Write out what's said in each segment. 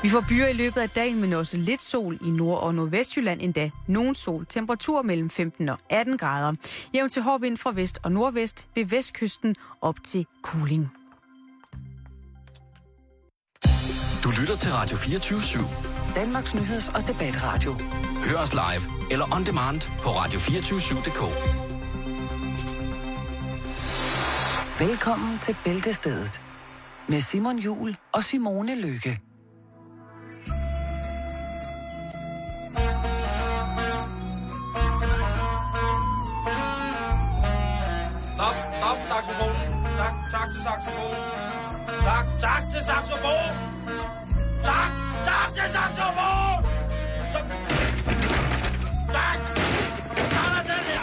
Vi får byer i løbet af dagen, men også lidt sol i Nord- og Nordvestjylland endda. Nogen sol. Temperatur mellem 15 og 18 grader. Jævn til hård vind fra vest og nordvest. Ved vestkysten op til kuling. Du lytter til Radio 24/7. Danmarks nyheds- og debatradio. Hør os live eller on demand på radio247.dk. Velkommen til Bæltestedet med Simon Juhl og Simone Lykke. Stop, saxofonen. Tak til saxofonen. Tak til saxofonen. Tak til saxofonen. Tak. Start den her.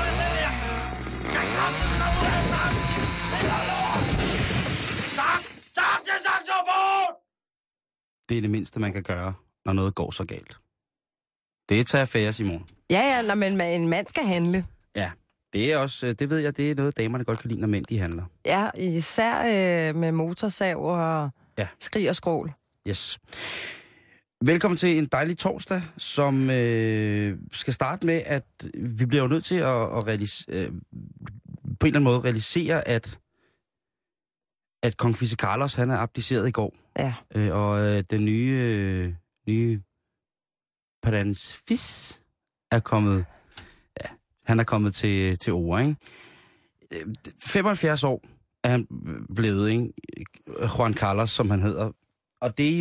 Tak til saxofonen. Det er det mindste, man kan gøre, når noget går så galt. Det er tage affære, Simon. Ja, men en mand skal handle. Ja, det er også, det ved jeg, det er noget, damerne godt kan lide, når mænd de handler. Ja, især med motorsav og skrig og skrål. Yes. Velkommen til en dejlig torsdag, som skal starte med, at vi bliver jo nødt til at på en eller anden måde realisere, at kong Fisse Carlos, han er abdiceret i går. Ja. Og den nye Prins Fis er kommet, han er kommet til ord, ikke? 75 år er han blevet, ikke? Juan Carlos, som han hedder. Og det er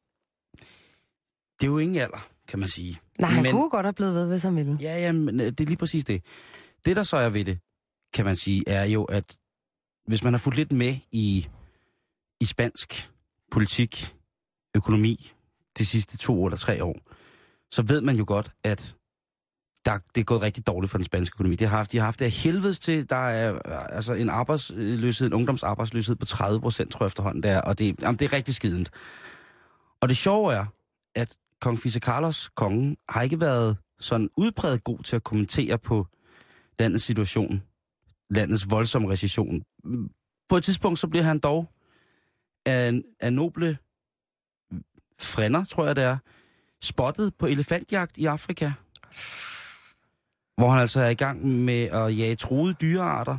jo ingen alder, kan man sige. Nej, han kunne godt have blevet ved, hvis han ville. Ja, men det er lige præcis det. Det, der så er ved det, kan man sige, er jo, at hvis man har fulgt lidt med i spansk politik, økonomi, de sidste 2 eller 3 år, så ved man jo godt, at det er gået rigtig dårligt for den spanske økonomi. De har haft det af helvedes til. Der er altså en arbejdsløshed, en ungdomsarbejdsløshed på 30%, tror jeg efterhånden, der, og det er rigtig skident. Og det sjove er, at kong Fisse Carlos, kongen, har ikke været sådan udpræget god til at kommentere på landets situation, landets voldsomme recession. På et tidspunkt, så bliver han dog af noble frænder, tror jeg det er, spottet på elefantjagt i Afrika, hvor han altså er i gang med at jage truede dyrearter.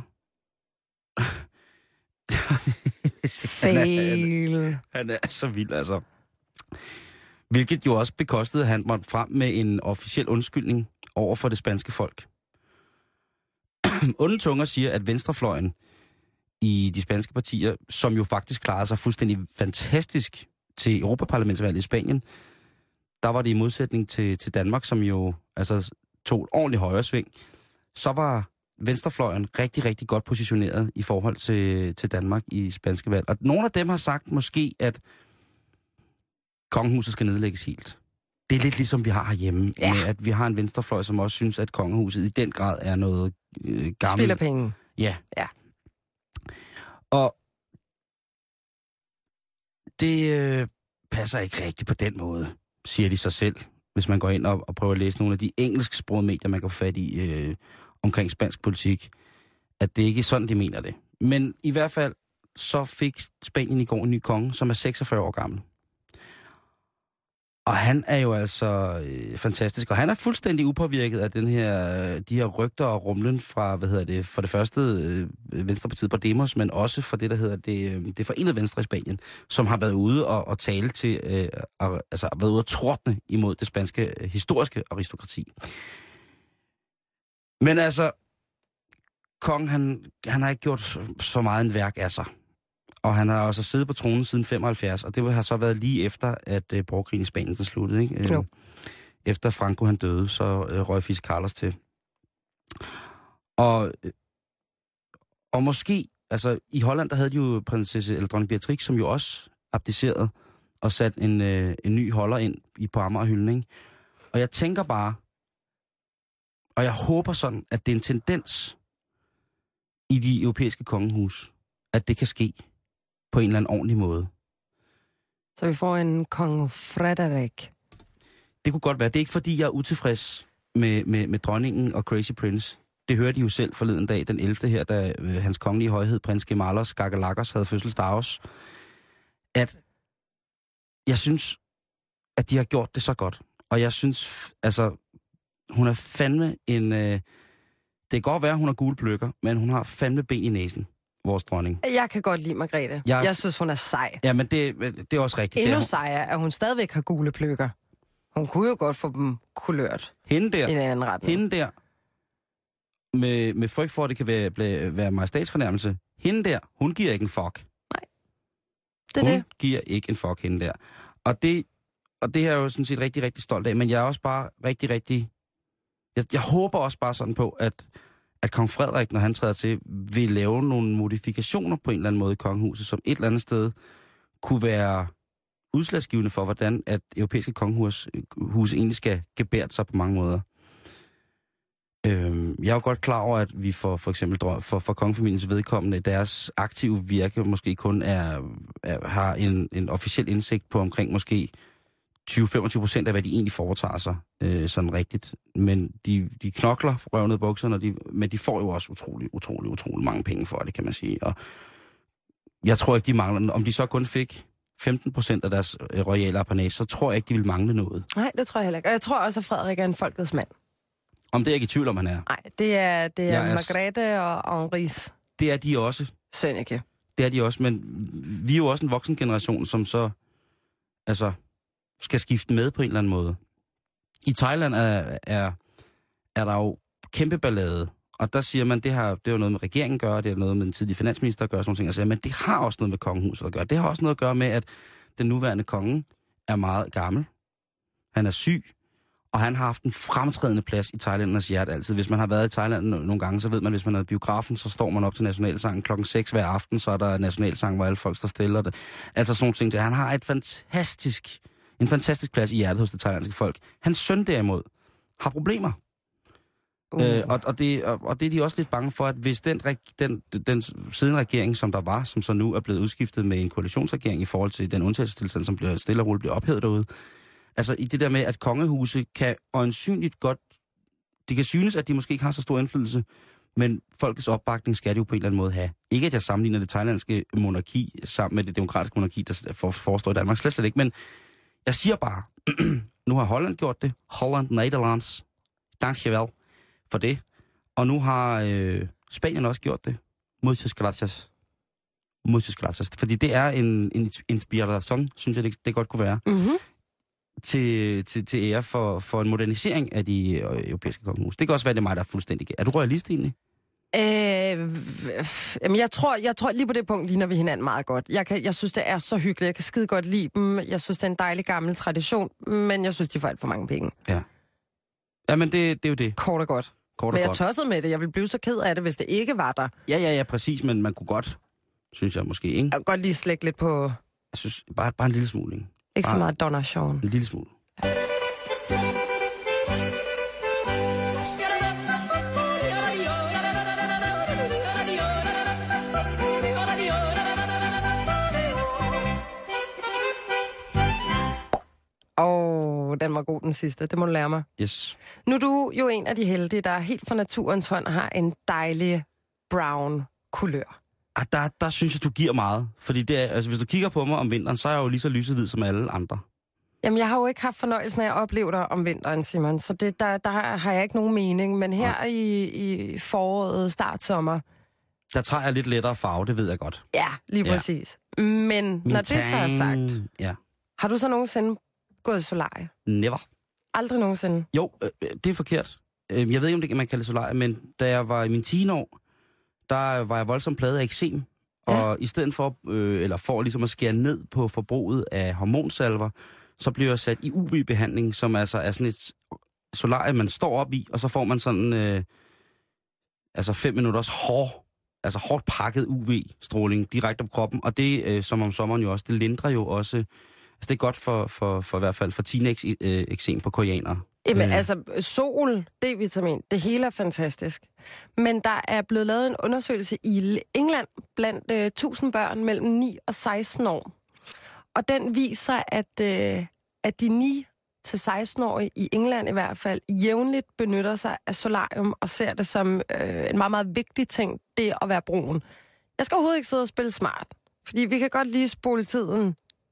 Han er så vild, altså. Hvilket jo også bekostede, at han måtte frem med en officiel undskyldning over for det spanske folk. Onde tunger siger, at venstrefløjen i de spanske partier, som jo faktisk klarede sig fuldstændig fantastisk til Europaparlamentsvalget i Spanien, der var det i modsætning til Danmark, som jo altså tog et ordentligt højre sving, så var venstrefløjen rigtig, rigtig godt positioneret i forhold til Danmark i spanske valg. Og nogle af dem har sagt måske, at kongehuset skal nedlægges helt. Det er lidt ligesom vi har herhjemme, med at vi har en venstrefløj, som også synes, at kongehuset i den grad er noget gammelt. Spiller penge. Ja. Og det passer ikke rigtigt på den måde, siger de sig selv, hvis man går ind og prøver at læse nogle af de engelsksprogede medier, man kan få fat i omkring spansk politik, at det ikke er sådan, de mener det. Men i hvert fald, så fik Spanien i går en ny konge, som er 46 år gammel. Og han er jo altså fantastisk, og han er fuldstændig upåvirket af de her rygter og rumlen fra, for det første Venstrepartiet Podemos, men også fra det, der hedder det Forenede Venstre i Spanien, som har været ude og tale til, altså været ude og tordne imod det spanske historiske aristokrati. Men altså, kongen, han har ikke gjort så meget en værk af sig. Og han har også siddet på tronen siden 75, og det har så været lige efter, at borgerkrigen i Spanien så sluttede, ikke? Jo. Efter Franco han døde, så røg Fisse Carlos til. Og måske, altså i Holland, der havde de jo prinsesse eller dronning Beatrix, som jo også abdicerede og satte en ny holder ind på Amagerhylden, ikke? Og jeg tænker bare, og jeg håber sådan, at det er en tendens i de europæiske kongehus, at det kan ske på en eller anden ordentlig måde. Så vi får en kong Frederik. Det kunne godt være. Det er ikke fordi, jeg er utilfreds med dronningen og Crazy Prince. Det hørte I jo selv forleden dag, den 11. her, da hans kongelige højhed, prins Gemalos Gagalakos, havde fødselsdag også. At jeg synes, at de har gjort det så godt. Og jeg synes, altså, hun er fandme en... det kan godt være, hun har gule pløkker, men hun har fandme ben i næsen, vores dronning. Jeg kan godt lide Margrethe. Jeg synes, hun er sej. Ja, men det er også rigtigt. Endnu sejere, at hun stadigvæk har gule pløkker. Hun kunne jo godt få dem kulørt. Hende der, i en anden retning. Hende der, med frygt for, at det kan være majestætsfornærmelse, hende der, hun giver ikke en fuck. Nej, det er hun giver ikke en fuck, hende der. Og det er jeg jo sådan set rigtig, rigtig stolt af, men jeg er også bare rigtig... Jeg håber også bare sådan på, at kong Frederik, når han træder til, vil lave nogle modifikationer på en eller anden måde i kongehuset, som et eller andet sted kunne være udslagsgivende for, hvordan at europæiske kongehus egentlig skal gebære sig på mange måder. Jeg er jo godt klar over, at vi for eksempel for kongefamiliens vedkommende, deres aktive virke måske kun har en officiel indsigt på omkring måske 20-25% af, hvad de egentlig foretager sig sådan rigtigt. Men de knokler for røvnede bukserne, men de får jo også utrolig mange penge for det, kan man sige. Og jeg tror ikke, de mangler. Om de så kun fik 15% af deres royale apanage, så tror jeg ikke, de vil mangle noget. Nej, det tror jeg heller ikke. Og jeg tror også, at Frederik er en folkets mand. Om det er ikke i tvivl, om han er. Nej, det er Margrethe og Henris. Det er de også. Sønneke. Det er de også, men vi er jo også en voksen generation, som så skal skifte med på en eller anden måde. I Thailand er der jo kæmpe ballade, og der siger man, det er jo noget med regeringen at gøre, det er noget med den tidlige finansminister at gøre, sådan nogle ting, og siger, men det har også noget med kongehuset at gøre. Det har også noget at gøre med, at den nuværende konge er meget gammel. Han er syg, og han har haft en fremtrædende plads i thailændernes hjerte altid. Hvis man har været i Thailand nogle gange, så ved man, hvis man er i biografen, så står man op til nationalsangen klokken 6 hver aften, så er der nationalsang, hvor alle folk står stille. Og det. Altså sådan nogle ting. Han har en fantastisk plads i hjertet hos det thailandske folk. Hans søn derimod har problemer. Og det er de også lidt bange for, at hvis den siddende regering, som der var, som så nu er blevet udskiftet med en koalitionsregering i forhold til den undtagelsestilstand, som bliver stille og roligt bliver ophævet derude, altså i det der med, at kongehuse kan øjensynligt godt, det kan synes, at de måske ikke har så stor indflydelse, men folkets opbakning skal det jo på en eller anden måde have. Ikke at jeg sammenligner det thailandske monarki sammen med det demokratiske monarki, der forestår i Danmark, slet ikke, men jeg siger bare, nu har Holland gjort det, Holland, Nederlands, dankjewel for det, og nu har Spanien også gjort det, muchas gracias, fordi det er en inspiration, synes jeg det godt kunne være. Mm-hmm. Til ære for en modernisering af de europæiske kongehus. Det kan også være, det er mig, der er fuldstændig. Er du royalist egentlig? Jamen jeg tror lige på det punkt ligner vi hinanden meget godt. Jeg synes, det er så hyggeligt. Jeg kan skide godt lide dem. Jeg synes, det er en dejlig gammel tradition, men jeg synes, de får alt for mange penge. Ja. Jamen det er jo det. Kort og godt. Men jeg tossede med det. Jeg ville blive så ked af det, hvis det ikke var der. Ja, præcis, men man kunne godt, synes jeg måske, ikke? Jeg kunne godt lige slække lidt på... Jeg synes, bare en lille smule, ikke? Ikke så meget donation. En lille smule. Den var god, den sidste. Det må du lære mig. Yes. Nu er du jo en af de heldige, der helt fra naturens hånd har en dejlig brown kulør. Der synes jeg, du giver meget. Fordi det er, altså, hvis du kigger på mig om vinteren, så er jeg jo lige så lysehvid som alle andre. Jamen, jeg har jo ikke haft fornøjelsen af at opleve dig om vinteren, Simon. Så der har jeg ikke nogen mening. Men her i foråret, startsommer... Der tager jeg lidt lettere farve, det ved jeg godt. Ja, lige præcis. Men når det så er sagt... Ja. Har du så nogensinde gået solarie? Never. Aldrig nogensinde? Jo, det er forkert. Jeg ved ikke, om det kan man kalde det solarie, men da jeg var i mine teenår, der var jeg voldsomt plaget af eksem. Ja. Og i stedet for, for ligesom at skære ned på forbruget af hormonsalver, så blev jeg sat i UV-behandling, som altså er sådan et solarie, man står op i, og så får man sådan 5 minutters hårdt pakket UV-stråling direkte på kroppen. Og det, som om sommeren jo også, det lindrer jo også... Altså, det er godt for i hvert fald for teenage-eksem på koreanere. Jamen sol, D-vitamin, det hele er fantastisk. Men der er blevet lavet en undersøgelse i England blandt 1000 børn mellem 9 og 16 år. Og den viser, at de 9-16-årige i England i hvert fald jævnligt benytter sig af solarium og ser det som en meget, meget vigtig ting, det at være brun. Jeg skal overhovedet ikke sidde og spille smart, fordi vi kan godt lige spole tiden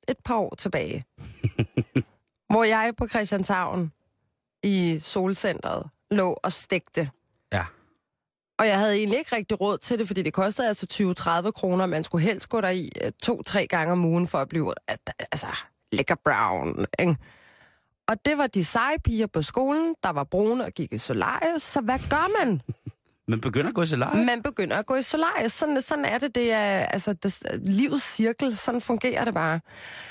et par år tilbage, hvor jeg på Christianshavn i Solcentret lå og stegte. Ja. Og jeg havde egentlig ikke rigtig råd til det, fordi det kostede altså 20-30 kroner. Man skulle helst gå der i 2-3 gange om ugen for at blive lækker brown, ikke? Og det var de seje piger på skolen, der var brune og gik i solarium. Så hvad gør man? Man begynder at gå i solarium? Man begynder at gå i solarium. Sådan er det. Det er livets cirkel. Sådan fungerer det bare.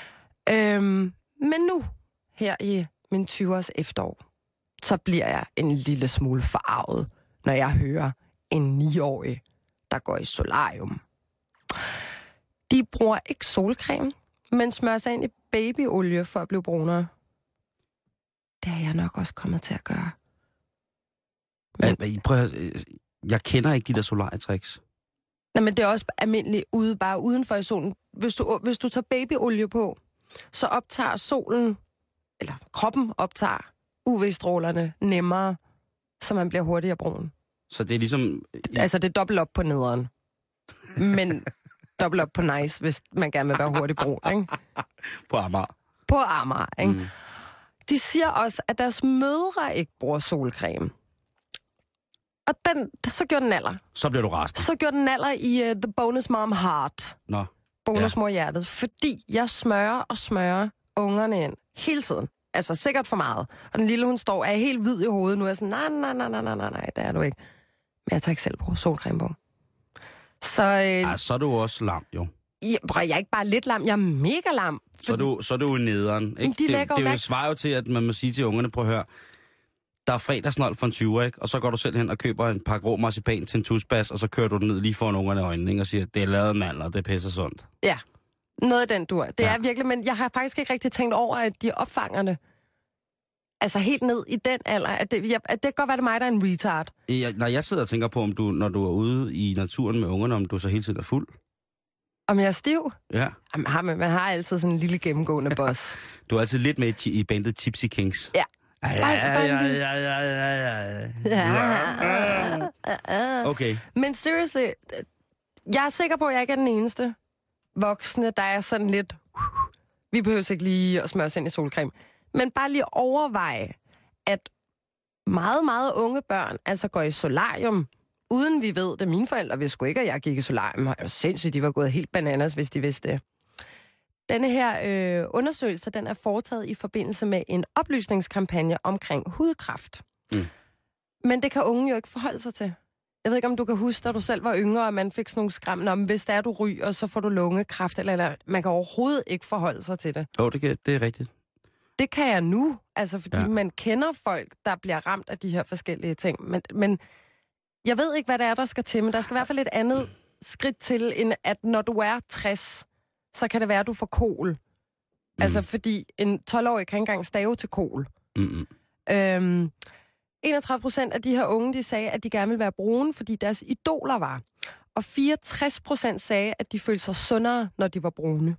Men nu, her i min 20-års efterår, så bliver jeg en lille smule forarvet, når jeg hører en 9-årig, der går i solarium. De bruger ikke solcreme, men smører sig ind i babyolie for at blive brunere. Det er jeg nok også kommet til at gøre. Men... Jeg kender ikke de der solarietricks. Nej, men det er også almindeligt bare udenfor i solen. Hvis du tager babyolie på, så optager solen, eller kroppen optager UV-strålerne nemmere, så man bliver hurtigere brun. Så det er ligesom... Altså, det er dobbelt op på nederen. Men dobbelt op på nice, hvis man gerne vil være hurtig brun, ikke? På Amager. På Amager, ikke? Mm. De siger også, at deres mødre ikke bruger solcreme. Og så gjorde den alder. Så bliver du rasende. Så gjorde den alder i The Bonus Mom Heart. Nå. Bonusmor hjertet. Fordi jeg smører ungerne ind hele tiden. Altså sikkert for meget. Og den lille, hun er helt hvid i hovedet nu. Er sådan, nej, det er du ikke. Men jeg tager ikke selv på solcreme på. Så... så er du også lam, jo. Jeg er ikke bare lidt lam, jeg er mega lam. Så er du nederen, ikke? Det svarer jo til, at man må sige til ungerne, prøv at høre, der er fredagsnold for en 20'er, ikke? Og så går du selv hen og køber en pakke rå marcipan til en tusbas, og så kører du den ned lige foran ungerne i øjnene, ikke? Og siger, det er lavet mandler, det er pisse sundt. Ja, noget af den dur. Det er virkelig, men jeg har faktisk ikke rigtig tænkt over, at de opfangerne, altså helt ned i den alder, at det kan godt være, det mig, der er en retard. Når jeg sidder og tænker på, om du, når du er ude i naturen med ungerne, om du så hele tiden er fuld. Om jeg er stiv? Ja. Jamen, man har altid sådan en lille gennemgående boss. Du er altid lidt med i bandet Tipsy Kings. Ja. Okay. Men seriously, jeg er sikker på, at jeg ikke er den eneste voksne, der er sådan lidt... Vi behøver ikke lige at smøre os ind i solcreme. Men bare lige overveje, at meget, meget unge børn altså går i solarium, uden vi ved det. Mine forældre vidste sgu ikke, at jeg gik i solarium. Og sindssygt, de var gået helt bananas, hvis de vidste det. Denne her undersøgelse, den er foretaget i forbindelse med en oplysningskampagne omkring hudkræft. Mm. Men det kan unge jo ikke forholde sig til. Jeg ved ikke, om du kan huske, da du selv var yngre, og man fik sådan nogle skræmmende om, hvis der er du ryger, så får du lungekræft, eller man kan overhovedet ikke forholde sig til det. Jo, det er rigtigt. Det kan jeg nu, altså fordi man kender folk, der bliver ramt af de her forskellige ting. Men jeg ved ikke, hvad det er, der skal til, men der skal i hvert fald et andet skridt til, end at når du er 60, så kan det være, at du får kol. Mm. Altså fordi en 12-årig kan ikke engang stave til kol. 31% af de her unge, de sagde, at de gerne ville være brune, fordi deres idoler var. Og 64% sagde, at de følte sig sundere, når de var brune.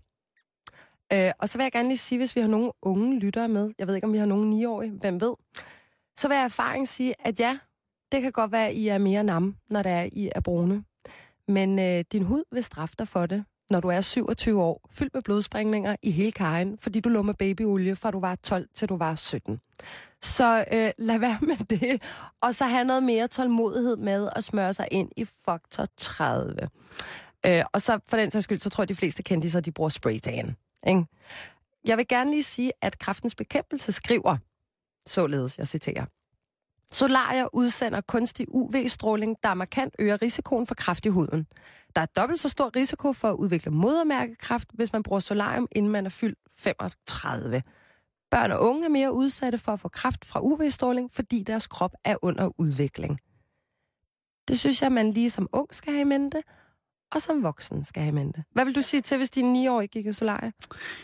Og så vil jeg gerne lige sige, hvis vi har nogle unge lyttere med, jeg ved ikke, om vi har nogle 9-årige, hvem ved, så vil jeg erfaring sige, at ja, det kan godt være, at I er mere nam, når det er, I er brune. Men din hud vil straffe dig for det, når du er 27 år, fyldt med blodsprængninger i hele kajen, fordi du lå med babyolie, fra du var 12 til du var 17. Så lad være med det, og så have noget mere tålmodighed med at smøre sig ind i faktor 30. Og så for den sags skyld, så tror jeg, de fleste kendte de bruger spraytan. Ikke? Jeg vil gerne lige sige, at Kræftens Bekæmpelse skriver, således, jeg citerer, solarier udsender kunstig UV-stråling, der markant øger risikoen for kræft i huden. Der er dobbelt så stor risiko for at udvikle modermærkekræft, hvis man bruger solarium, inden man er fyldt 35. Børn og unge er mere udsatte for at få kræft fra UV-stråling, fordi deres krop er under udvikling. Det synes jeg, man lige som ung skal have i mente, og som voksen skal have i mente. Hvad vil du sige til, hvis din 9-årige gik i solarium?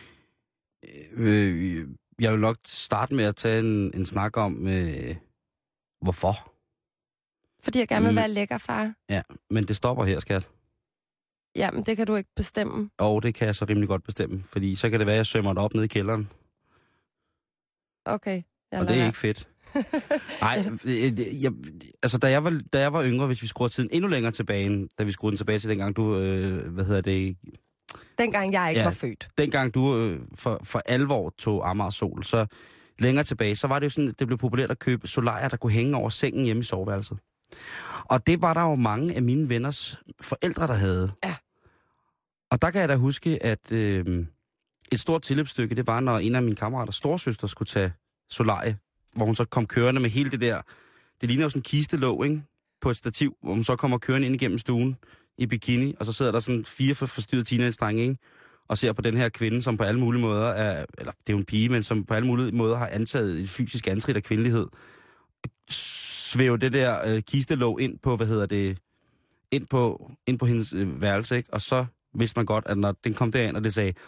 Jeg vil nok starte med at tage en snak om, hvorfor. Fordi jeg gerne vil være lækker, far. Ja, men det stopper her, skat. Ja, men det kan du ikke bestemme. Og det kan jeg så rimelig godt bestemme, fordi så kan det være, at jeg sømmer det op ned i kælderen. Okay. Og det er ikke fedt. Nej, altså da jeg var yngre, hvis vi skruede tiden endnu længere tilbage, da vi skruede den tilbage til dengang, du, Dengang jeg ikke var født. Dengang du for alvor tog Amager Sol, så længere tilbage, så var det jo sådan, at det blev populært at købe solarier, der kunne hænge over sengen hjemme i soveværelset. Og det var der jo mange af mine venners forældre, der havde. Ja. Og der kan jeg da huske, at et stort tilløbsstykke, det var, når en af mine kammerater, storesøster, skulle tage solarie, hvor hun så kom kørende med hele det der, det ligner jo sådan en kistelåg, ikke? På et stativ, hvor hun så kommer kørende ind igennem stuen i bikini, og så sidder der sådan 4 forstyrrede teenage-drenge, ikke? Og ser på den her kvinde, som på alle mulige måder er, eller det er jo en pige, men som på alle mulige måder har antaget et fysisk antrit af kvindelighed, svæver det der kistelåg ind på, ind på hendes værelse, ikke? Og så vidste man godt, at når den kom derind, og det sagde,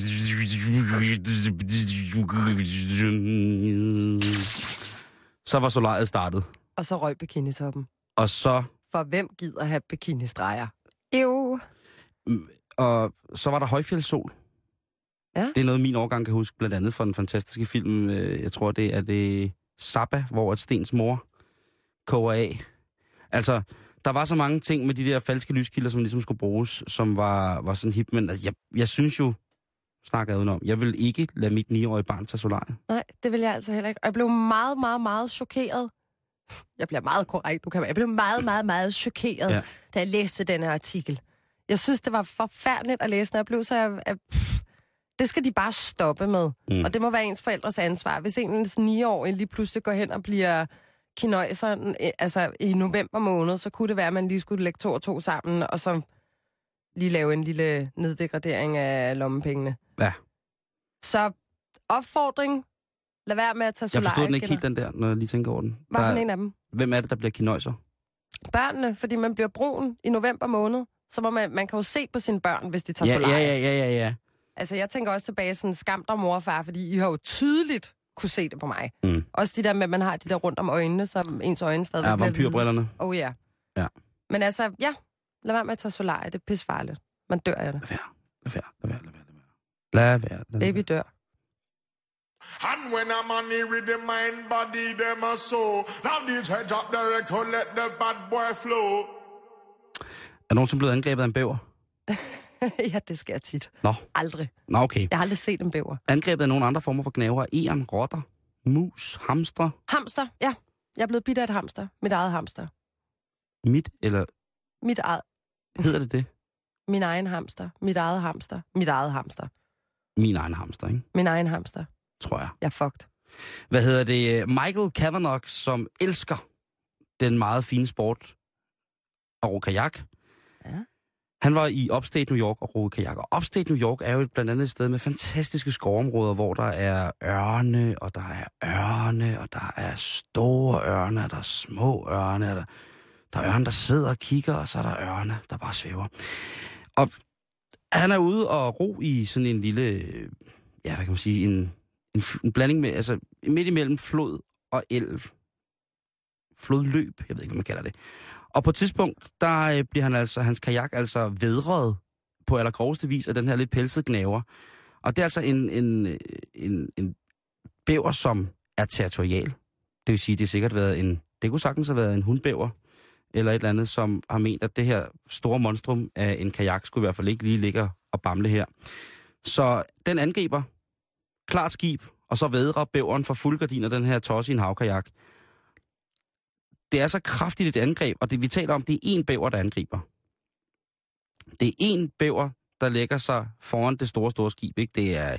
så var solariet startet. Og så røg bikinitoppen. Og så... For hvem gider have bikinistreger? Jo. Og så var der højfjeldssol. Ja. Det er noget, min årgang kan huske, blandt andet fra den fantastiske film, jeg tror, det er det Zappa, hvor et Stens mor koger af. Altså, der var så mange ting med de der falske lyskilder, som ligesom skulle bruges, som var sådan hip, men jeg synes jo, snakker jeg udenom, jeg vil ikke lade mit 9-årige barn tage solarie. Nej, det vil jeg altså heller ikke. Og jeg blev meget, meget, meget chokeret. Jeg bliver meget korrekt, du kan. Jeg blev meget, meget, meget chokeret, da jeg læste denne artikel. Jeg synes, det var forfærdeligt at læse, når jeg blev så... Det skal de bare stoppe med. Og det må være ens forældres ansvar. Hvis ens 9-årige lige pludselig går hen og bliver kinøjser, altså i november måned, så kunne det være, at man lige skulle lægge 2 og 2 sammen, og så lige lave en lille neddegradering af lommepengene. Ja. Så opfordring, lad være med at tage solarie. Jeg forstod den ikke helt, den der, når jeg lige tænker over den. Hvad for en af dem? Hvem er det, der bliver kinøjser? Børnene, fordi man bliver brun i november måned. Så må man kan jo se på sine børn, hvis de tager solarie. Ja. Altså, jeg tænker også tilbage sådan, skam dig mor og far, fordi I har jo tydeligt kunne se det på mig. Også de der med, at man har de der rundt om øjnene, som ens øjne stadig bliver... Ja, vampyrbrillerne. Ja. Men altså, lad være med at tage solarie, det er pissefarligt. Man dør af det. Lad være. Baby dør. And when a man with the mind, body, them a soul. Now these heads up the record, let the bad boy flow. Er nogen, som blevet angrebet af en bæver? Ja, det sker tit. Nå. Aldrig. Nå, okay. Jeg har aldrig set en bæver. Angrebet af nogle andre former for gnavere. Egern, rotter, mus, hamster. Hamster, ja. Jeg er blevet bidt af et hamster. Mit eget hamster. Mit eller... Mit eget. Hedder det det? Min egen hamster. Mit eget hamster. Mit eget hamster. Min egen hamster, ikke? Min egen hamster. Tror jeg. Jeg er fucked. Hvad hedder det? Michael Kavanagh, som elsker den meget fine sport at ro kajak. Ja. Han var i Upstate New York og roede kajak. Og Upstate New York er jo blandt andet et sted med fantastiske skovområder, hvor der er ørne, og der er store ørne, og der er små ørne, og der er ørne, der sidder og kigger, og så er der ørne, der bare svæver. Og han er ude og ro i sådan en lille, hvad kan man sige, en blanding med, altså midt imellem flod og elv. Flodløb, jeg ved ikke, hvad man kalder det. Og på et tidspunkt, der bliver hans kajak altså vædret på allergroveste vis af den her lidt pelsede gnaver. Og det er altså en bæver, som er territorial. Det vil sige, det sikkert været det kunne sagtens have været en hundbæver, eller et eller andet, som har ment, at det her store monstrum af en kajak skulle i hvert fald ikke lige ligge og bamle her. Så den angriber, klart skib, og så vædrer bæveren for fuldgardiner den her tosse i en havkajak. Det er så kraftigt et angreb, og det vi taler om, det er én bæver, der angriber. Det er én bæver, der lægger sig foran det store skib, ikke? Det er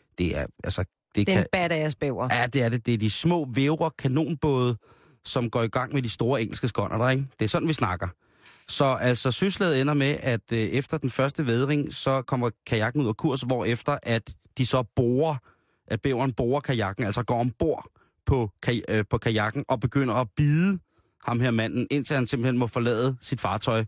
en badass bæver. Ja, det er det. Det er de små vævre kanonbåde, som går i gang med de store engelske skånder, ikke? Det er sådan, vi snakker. Så altså, søslaget ender med, at efter den første vædring, så kommer kajakken ud af kurs, hvorefter at de så at bæveren borer kajakken, altså går ombord på kajakken og begynder at bide ham her manden, indtil han simpelthen må forlade sit fartøj.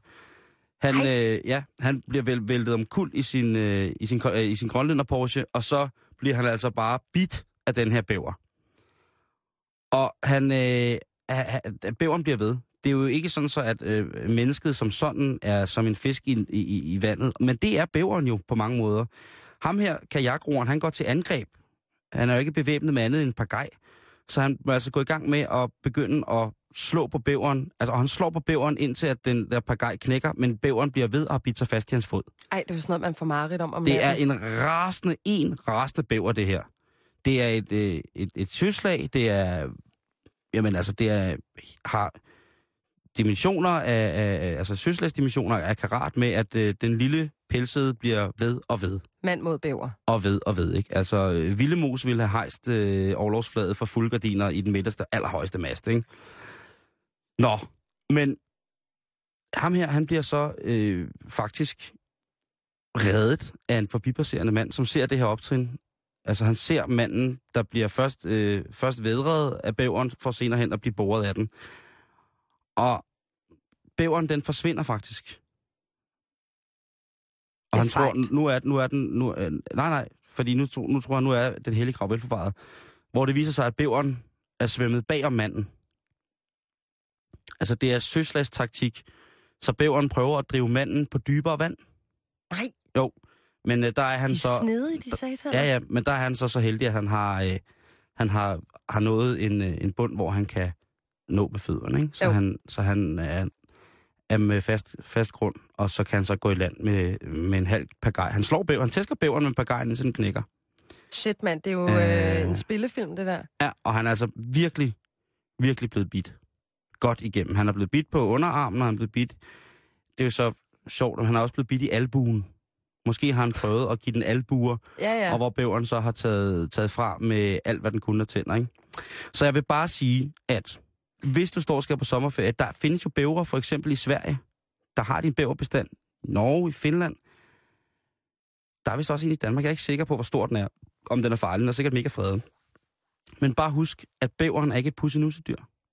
Han bliver væltet omkuld i sin grønlænder Porsche, og så bliver han altså bare bidt af den her bæver. Og bæveren bliver ved. Det er jo ikke sådan så, at mennesket som sådan er som en fisk i vandet, men det er bæveren jo på mange måder. Ham her, kajakroeren, han går til angreb. Han er jo ikke bevæbnet med andet end en par gej. Så han må altså gå i gang med at begynde at slå på bæveren. Altså, og han slår på bæveren, indtil at den der pagaj knækker, men bæveren bliver ved at have bidt sig fast i hans fod. Ej, det er jo sådan noget, man får mareridt om Det er natten. en rasende bæver, det her. Det er et søslag, det er... Jamen altså, har dimensioner altså søslagsdimensioner af karat med, at den lille pelsede bliver ved og ved. Mand mod bæver. Og ved, ikke? Altså, Villemos ville have hejst orlogsflaget for fuldgardiner i den midterste, allerhøjeste mast, ikke? Nå, men ham her, han bliver så faktisk reddet af en forbipasserende mand, som ser det her optrin. Altså, han ser manden, der bliver først vædret af bæveren, for senere hen at blive boret af den. Og bæveren, den forsvinder faktisk. Og han tror, fordi nu tror jeg, nu er den hellige grav velforvaret. Hvor det viser sig, at bæveren er svømmet bag om manden. Altså, det er søslagstaktik. Så bæveren prøver at drive manden på dybere vand. Nej. Jo, men der er han de så... snedige, de sataner. Ja, men der er han så heldig, at han har nået en bund, hvor han kan nå med fødderne, ikke? Så han er med fast grund, og så kan han så gå i land med en halv pagaj. Han slår bæveren, han tæsker bæveren med pagajen, så den knækker. Shit, mand, det er jo en spillefilm, det der. Ja, og han er altså virkelig, virkelig blevet bidt godt igennem. Han er blevet bidt på underarmen, og han er blevet bidt... Det er jo så sjovt, at han er også blevet bidt i albuen. Måske har han prøvet at give den albuer, og hvor bæveren så har taget fra med alt, hvad den kunne af tænder, ikke? Så jeg vil bare sige, at hvis du står og skal på sommerferie, der findes jo bævre, for eksempel i Sverige. Der har de en bæverbestand. Norge, i Finland. Der er vist også en i Danmark. Jeg er ikke sikker på, hvor stor den er. Om den er farlig. Den er sikkert mega fredet. Men bare husk, at bæveren er ikke et pussenussedyr.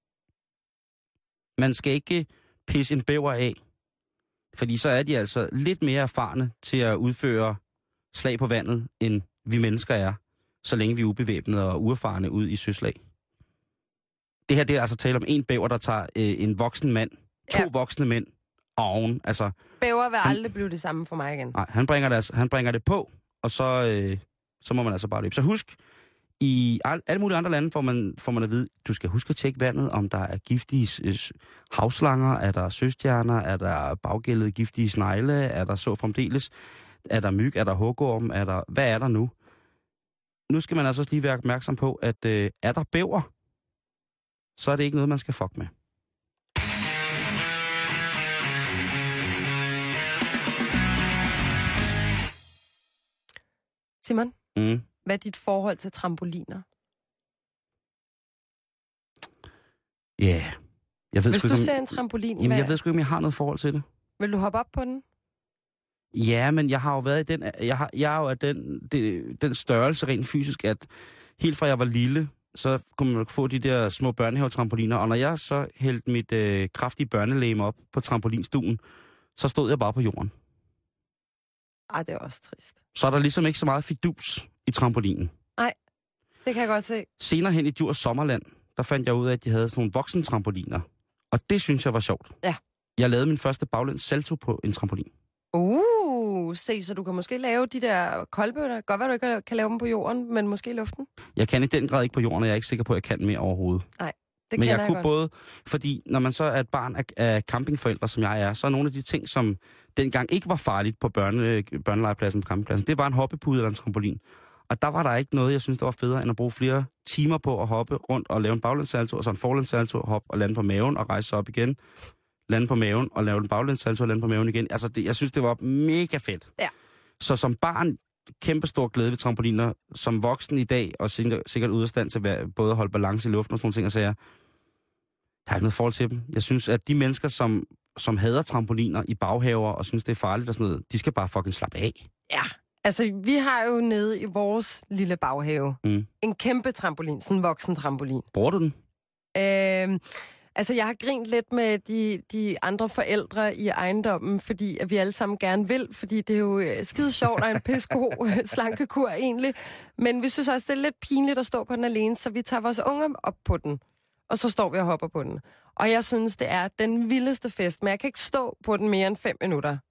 Man skal ikke pisse en bæver af. Fordi så er de altså lidt mere erfarne til at udføre slag på vandet, end vi mennesker er, så længe vi er ubevæbnede og uerfarne ud i søslag. Det her, det er altså tale om en bæver, der tager en voksen mand, to voksne mænd oven. Altså, bæver vil aldrig blive det samme for mig igen. Nej, han bringer det på, og så må man altså bare løbe. Så husk, i alle mulige andre lande får man at vide, du skal huske at tjekke vandet, om der er giftige havslanger, er der søstjerner, er der baggældede giftige snegle, er der så fremdeles, er der myg, er der hugorm, hvad er der nu? Nu skal man altså også lige være opmærksom på, at er der bæver, så er det ikke noget, man skal fuck med. Simon, hvad er dit forhold til trampoliner? Ja, yeah. Hvis du ser en trampolin... Jamen, jeg ved sgu ikke, om jeg har noget forhold til det. Vil du hoppe op på den? Ja, men jeg har jo været i den... Jeg er jo af den størrelse rent fysisk, at helt fra jeg var lille, så kunne man få de der små børnehavetrampoliner, og når jeg så hældte mit kraftige børnelæme op på trampolinstuen, så stod jeg bare på jorden. Det er også trist. Så er der ligesom ikke så meget fidus i trampolinen. Nej, det kan jeg godt se. Senere hen i Djurs Sommerland, der fandt jeg ud af, at de havde sådan nogle voksentrampoliner. Og det synes jeg var sjovt. Ja. Jeg lavede min første baglæns salto på en trampolin. Se, så du kan måske lave de der koldbøtter. Godt være, du ikke kan lave dem på jorden, men måske i luften. Jeg kan i den grad ikke på jorden, og jeg er ikke sikker på, at jeg kan mere overhovedet. Nej, det men jeg kunne både, fordi når man så er et barn af campingforældre, som jeg er, så er nogle af de ting, som dengang ikke var farligt på børnelegepladsen på campingpladsen, det var en hoppepude eller en trampolin. Og der var der ikke noget, jeg synes, der var federe, end at bruge flere timer på at hoppe rundt og lave en baglænssalto, og så en forlænssalto, hoppe og lande på maven og rejse sig op igen. Lande på maven og lave en baglænssalto og lande på maven igen. Altså, jeg synes, det var mega fedt. Ja. Så som barn, kæmpestor glæde ved trampoliner. Som voksen i dag, og sikkert ude af stand til at både holde balance i luften og sådan nogle ting, og så jeg har ikke noget forhold til dem. Jeg synes, at de mennesker, som hader trampoliner i baghaver og synes, det er farligt og sådan noget, de skal bare fucking slappe af. Ja, altså vi har jo nede i vores lille baghave en kæmpe trampolin, sådan en voksen trampolin. Bruger du den? Altså, jeg har grint lidt med de andre forældre i ejendommen, fordi at vi alle sammen gerne vil, fordi det er jo skide sjovt og en pissegod slankekur egentlig. Men vi synes også, det er lidt pinligt at stå på den alene, så vi tager vores unger op på den, og så står vi og hopper på den. Og jeg synes, det er den vildeste fest, men jeg kan ikke stå på den mere end 5 minutter.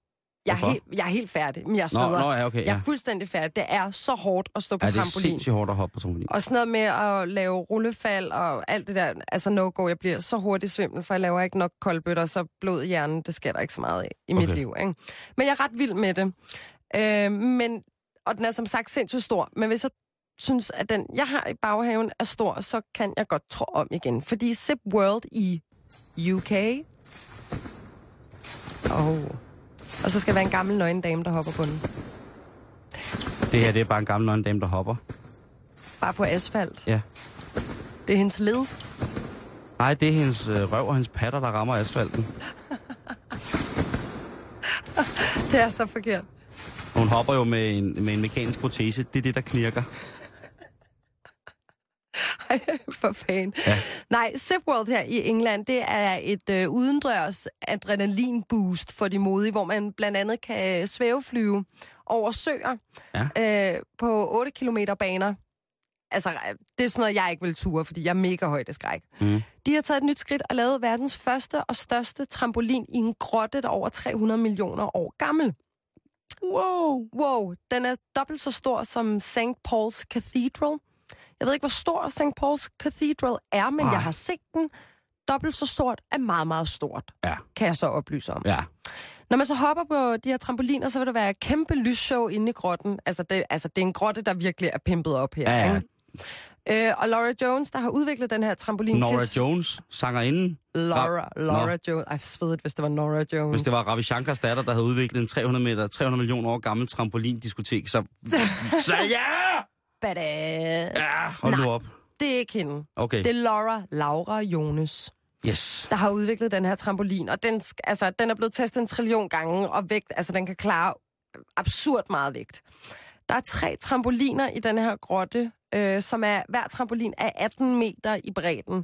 Jeg er helt færdig, men jeg sveder. Okay, jeg er fuldstændig færdig. Det er så hårdt at stå på trampolin. Det er sindssygt hårdt at hoppe på trampolin. Og sådan noget med at lave rullefald og alt det der, altså no-go. Jeg bliver så hurtigt svimmel, for jeg laver ikke nok koldbøtter, så blod i hjernen, det sker der ikke så meget af i mit liv. Ikke? Men jeg er ret vild med det. Og den er som sagt sindssygt stor. Men hvis jeg synes, at den, jeg har i baghaven, er stor, så kan jeg godt tro om igen. Fordi Zip World i UK... Og så skal der være en gammel nøgen dame, der hopper på den. Det her, det er bare en gammel nøgen dame, der hopper. Bare på asfalt? Ja. Det er hendes led? Nej, det er hendes røv og hendes patter, der rammer asfalten. Det er så forkert. Hun hopper jo med en mekanisk protese. Det er det, der knirker. Ej, for fan. Ja. Nej, ZipWorld her i England, det er et udendørs adrenalin-boost for de modige, hvor man blandt andet kan svæveflyve over søer på 8 kilometer baner. Altså, det er sådan noget, jeg ikke vil ture, fordi jeg er mega højdeskræk. De har taget et nyt skridt og lavet verdens første og største trampolin i en grotte, der er over 300 millioner år gammel. Wow, den er dobbelt så stor som St. Paul's Cathedral. Jeg ved ikke, hvor stor St. Paul's Cathedral er, men jeg har set den. Dobbelt så stort er meget, meget stort, kan jeg så oplyse om. Ja. Når man så hopper på de her trampoliner, så vil der være et kæmpe lysshow inde i grotten. Altså, det er en grotte, der virkelig er pimpet op her. Ja. Ikke? Og Laura Jones, der har udviklet den her trampolin... Laura Jones, sangerinden? Laura Jones. Ej, svedet, hvis det var Laura Jones. Hvis det var Ravi Shankars datter, der havde udviklet en 300 millioner år gammel trampolindiskotek, så ja! Badass. Ja, hold nu op. Det er ikke hende. Okay. Det er Laura Jones. Yes. Der har udviklet den her trampolin, og den er blevet testet 1 trillion gange, og vægt, altså den kan klare absurd meget vægt. Der er 3 trampoliner i den her grotte, som er, hver trampolin er 18 meter i bredden.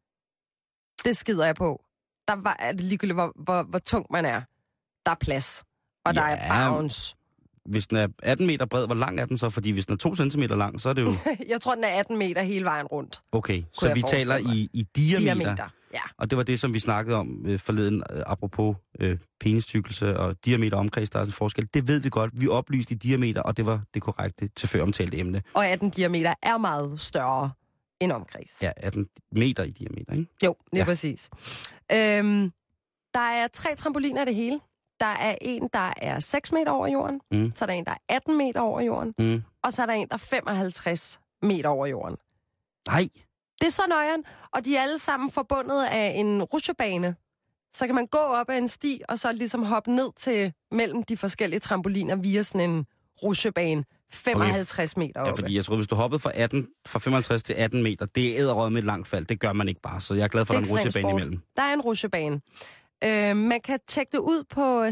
Det skider jeg på. Der er det ligegyldigt, hvor tung man er. Der er plads, og der er bounce. Hvis den er 18 meter bred, hvor lang er den så? Fordi hvis den er 2 centimeter lang, så er det jo... Jeg tror, den er 18 meter hele vejen rundt. Okay, så vi taler i diameter. Ja. Og det var det, som vi snakkede om forleden, apropos penistykkelse og diameter omkreds, der er en forskel. Det ved vi godt. Vi oplyste i diameter, og det var det korrekte til før omtalte emne. Og 18 diameter er meget større end omkreds. Ja, 18 meter i diameter, ikke? Jo, det er præcis. Der er 3 trampoliner af det hele. Der er en, der er 6 meter over jorden. Så er der en, der er 18 meter over jorden. Og så er der en, der er 55 meter over jorden. Nej. Det er så nøjeren. Og de er alle sammen forbundet af en rutsjebane. Så kan man gå op ad en sti, og så ligesom hoppe ned til mellem de forskellige trampoliner via sådan en rutsjebane. 55 meter oppe. Ja, fordi jeg tror, hvis du hoppede fra 55 til 18 meter, det er edderrøget med et langt fald. Det gør man ikke bare. Så jeg er glad for, at der er en rutsjebane imellem. Der er en rutsjebane. Man kan tjekke det ud på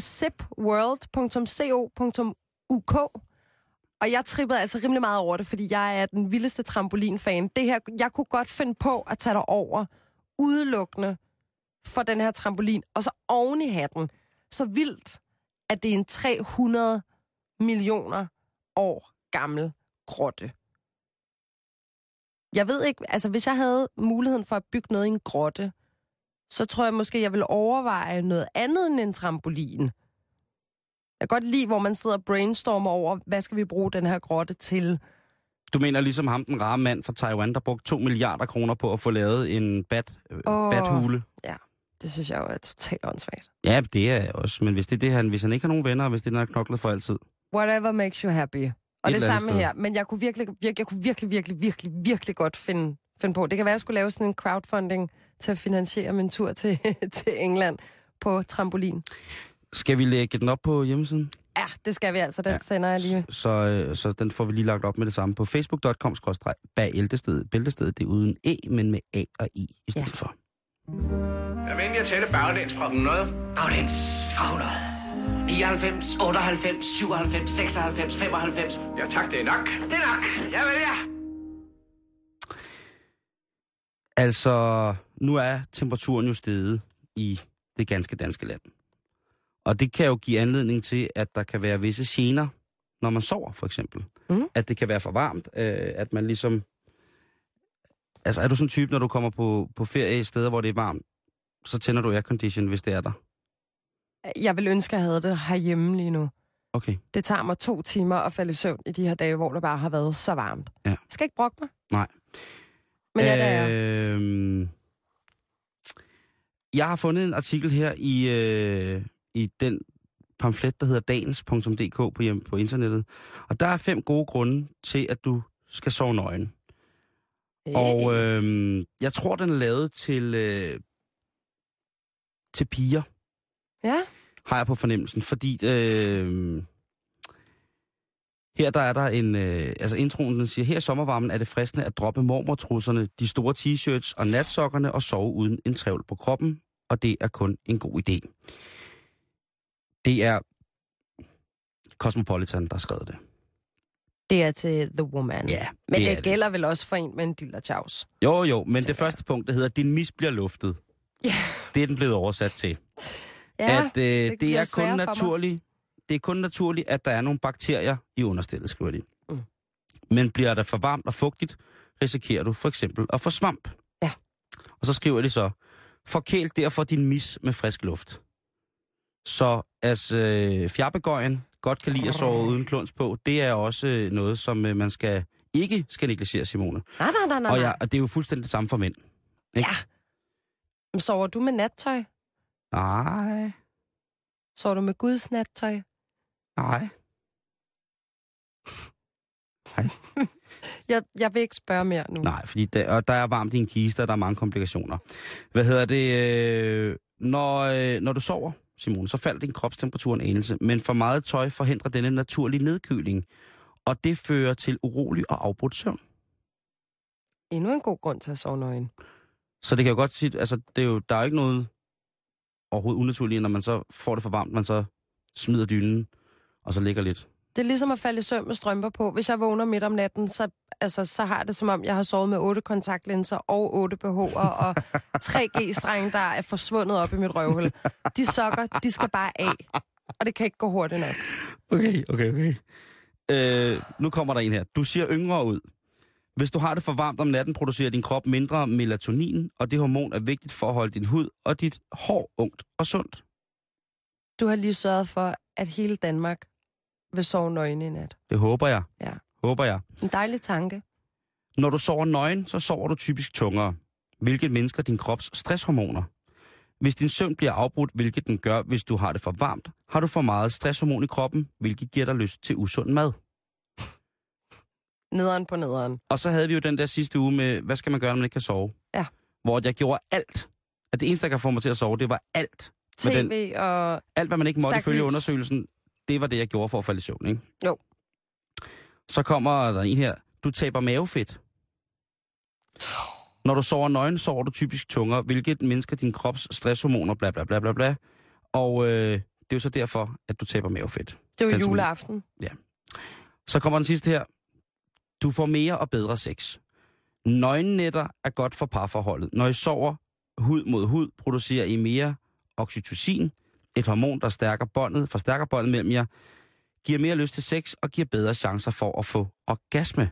zipworld.co.uk. Og jeg trippede altså rimelig meget over det, fordi jeg er den vildeste trampolinfan. Det her, jeg kunne godt finde på at tage dig over udelukkende for den her trampolin, og så oven i hatten. Så vildt, at det er en 300 millioner år gammel grotte. Jeg ved ikke, altså hvis jeg havde muligheden for at bygge noget i en grotte, så tror jeg måske, jeg vil overveje noget andet end en trampolin. Jeg kan godt lide, hvor man sidder og brainstormer over, hvad skal vi bruge den her grotte til. Du mener ligesom ham, den rare mand fra Taiwan, der brugte 2 milliarder kroner på at få lavet en bathule? Ja, det synes jeg jo er totalt åndssvagt. Ja, det er også. Men hvis det er det, hvis han ikke har nogen venner, og hvis det er, han har knoklet for altid. Whatever makes you happy. Og det samme her. Men jeg kunne virkelig godt finde på. Det kan være, at jeg skulle lave sådan en crowdfunding til at finansiere min tur til England på trampolin. Skal vi lægge den op på hjemmesiden? Ja, det skal vi altså. Den sender jeg lige. Så den får vi lige lagt op med det samme på facebook.com/bæltestedet. Bæltestedet, det er uden E, men med A og I i stedet for. Jeg vender jeg tælle baglæns fra 100. Baglæns fra 100. 99, 98, 97, 96, 95. Ja tak, det er nok. Det er nok. Jeg vælger. Altså, nu er temperaturen jo steget i det ganske danske land. Og det kan jo give anledning til, at der kan være visse gener, når man sover, for eksempel. At det kan være for varmt, at man ligesom... Altså, er du sådan en type, når du kommer på ferie i steder, hvor det er varmt, så tænder du aircondition, hvis det er der? Jeg vil ønske, at jeg havde det herhjemme lige nu. Okay. Det tager mig 2 timer at falde i søvn i de her dage, hvor det bare har været så varmt. Ja. Jeg skal ikke brokke mig. Nej. Men ja, det er jeg har fundet en artikel her i den pamflet, der hedder dagens.dk på internettet. Og der er 5 gode grunde til, at du skal sove nøgen. Og jeg tror, den er lavet til piger. Ja. Har jeg på fornemmelsen, fordi her der er der en, introen, den siger, her i sommervarmen er det fristende at droppe mormortrusserne, de store t-shirts og natsokkerne og sove uden en trævl på kroppen, og det er kun en god idé. Det er Cosmopolitan, der har skrevet det. Det er til The Woman. Ja, men det gælder vel også for en med en dillerchaus. Jo, men det første punkt, der hedder, din mis bliver luftet. Ja. Det er den blevet oversat til. Ja, det er kun naturligt. Det er kun naturligt, at der er nogle bakterier i understellet, skriver de. Mm. Men bliver der for varmt og fugtigt, risikerer du for eksempel at få svamp. Ja. Og så skriver de så, forkæl derfor din mis med frisk luft. Så fjerbegøjen godt kan lide at sove uden kluns på, det er også noget, som man ikke skal negligere, Simone. Nej. Og det er jo fuldstændig det samme for mænd. Ikke? Ja. Men sover du med nattøj? Nej. Sover du med Guds nattøj? Nej. Jeg vil ikke spørge mere nu. Nej, fordi der er varmt i en kiste, og der er mange komplikationer. Hvad hedder det? Når du sover, Simone, så falder din kropstemperatur en anelse, men for meget tøj forhindrer denne naturlige nedkøling, og det fører til urolig og afbrudt søvn. Endnu en god grund til at sove nøgen. Så det kan jo godt sige, altså der er jo ikke noget overhovedet unaturligt, når man så får det for varmt, man så smider dynen, og så ligger lidt. Det er ligesom at falde i søvn med strømper på. Hvis jeg vågner midt om natten, så har jeg det som om, jeg har sovet med 8 kontaktlinser og 8 BH'er og 3 G-strenge, der er forsvundet op i mit røvhul. De sokker, de skal bare af. Og det kan ikke gå hurtigt nok. Okay. Nu kommer der en her. Du ser yngre ud. Hvis du har det for varmt om natten, producerer din krop mindre melatonin, og det hormon er vigtigt for at holde din hud og dit hår ungt og sundt. Du har lige sørget for, at hele Danmark vil sove nøgen i nat. Det håber jeg. Ja. Håber jeg. En dejlig tanke. Når du sover nøgen, så sover du typisk tungere, hvilket mindsker din krops stresshormoner. Hvis din søvn bliver afbrudt, hvilket den gør, hvis du har det for varmt, har du for meget stresshormon i kroppen, hvilket giver dig lyst til usund mad. Nederen på nederen. Og så havde vi jo den der sidste uge med, hvad skal man gøre, når man ikke kan sove? Ja. Hvor jeg gjorde alt. At det eneste, der kan få mig til at sove, det var alt. TV og... Alt, hvad man ikke måtte ifølge undersøgelsen, det var det, jeg gjorde for at falde i søvn, ikke? Jo. Så kommer der en her. Du taber mavefedt. Når du sover nøgen, sover du typisk tungere, hvilket mindsker din krops stresshormoner, bla bla bla bla bla. Og det er jo så derfor, at du taber mavefedt. Det er jo juleaften. Ja. Så kommer den sidste her. Du får mere og bedre sex. Nøgennætter er godt for parforholdet. Når I sover hud mod hud, producerer I mere oxytocin, et hormon, der forstærker båndet mellem jer, giver mere lyst til sex og giver bedre chancer for at få orgasme.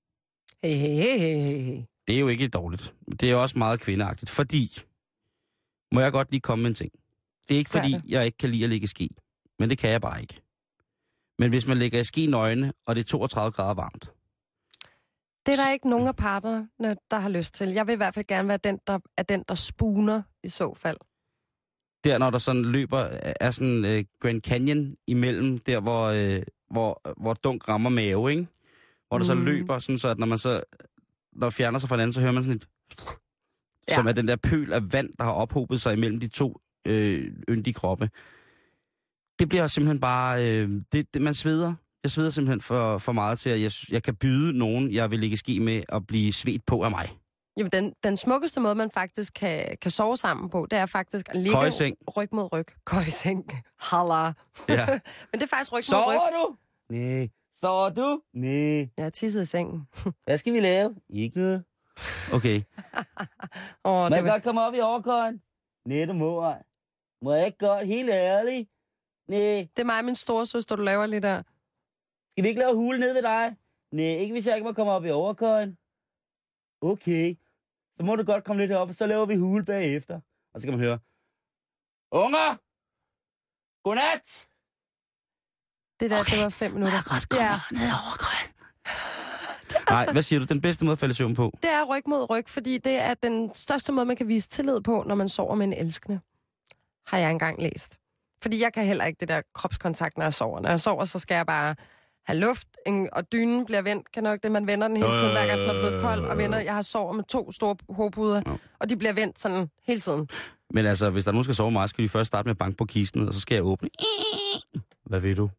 Hey. Det er jo ikke dårligt. Det er også meget kvindeagtigt, fordi, må jeg godt lige komme med en ting. Det er ikke fordi, jeg ikke kan lide at ligge i ski, men det kan jeg bare ikke. Men hvis man ligger i ski nøgne, og det er 32 grader varmt. Det er der ikke nogen af parterne, der har lyst til. Jeg vil i hvert fald gerne være den, der spuner i så fald. Der, når der sådan løber, er sådan Grand Canyon imellem, der hvor dunk rammer mave, ikke? Hvor der så løber, sådan så at når fjerner sig fra hinanden, så hører man sådan et... Ja. Som er den der pøl af vand, der har ophobet sig imellem de to yndige kroppe. Det bliver simpelthen bare... man sveder. Jeg sveder simpelthen for meget til, at jeg kan byde nogen, jeg vil ligge ski med, at blive svedt på af mig. Jamen, den smukkeste måde, man faktisk kan sove sammen på, det er faktisk at ligge ryg mod ryg. Køjeseng. Halla. Ja. Men det er faktisk ryg mod ryg. Sover du? Nej. Sover du? Nej. Jeg har tisset i sengen. Hvad skal vi lave? Ikke noget. Okay. Må jeg godt komme op i overkøjen? Nej, du må ej. Må jeg ikke godt? Helt ærligt? Nej. Det er mig og min storesøster, du laver lige der. Skal vi ikke lave hule ned ved dig? Nej, ikke hvis jeg ikke må komme op i overkøjen. Okay. Så må du godt komme lidt herop, og så laver vi hule bagefter. Og så kan man høre, unger! Godnat! Det der, det var 5 minutter. Godt, kom ned over grøn. Nej, hvad siger du? Den bedste måde at falde i søvn på? Det er ryg mod ryg, fordi det er den største måde, man kan vise tillid på, når man sover med en elskende. Har jeg engang læst. Fordi jeg kan heller ikke det der kropskontakt, når jeg sover. Når jeg sover, så skal jeg bare have luft, og dynen bliver vendt. Kan nok det, man vender den hele tiden, hver gang den er blevet kold, og vender. Jeg har sovet med 2 store hovedpuder, og de bliver vendt sådan hele tiden. Men altså, hvis der nu skal sove meget, skal vi først starte med at banke på kisten, og så skal jeg åbne. Hvad ved du?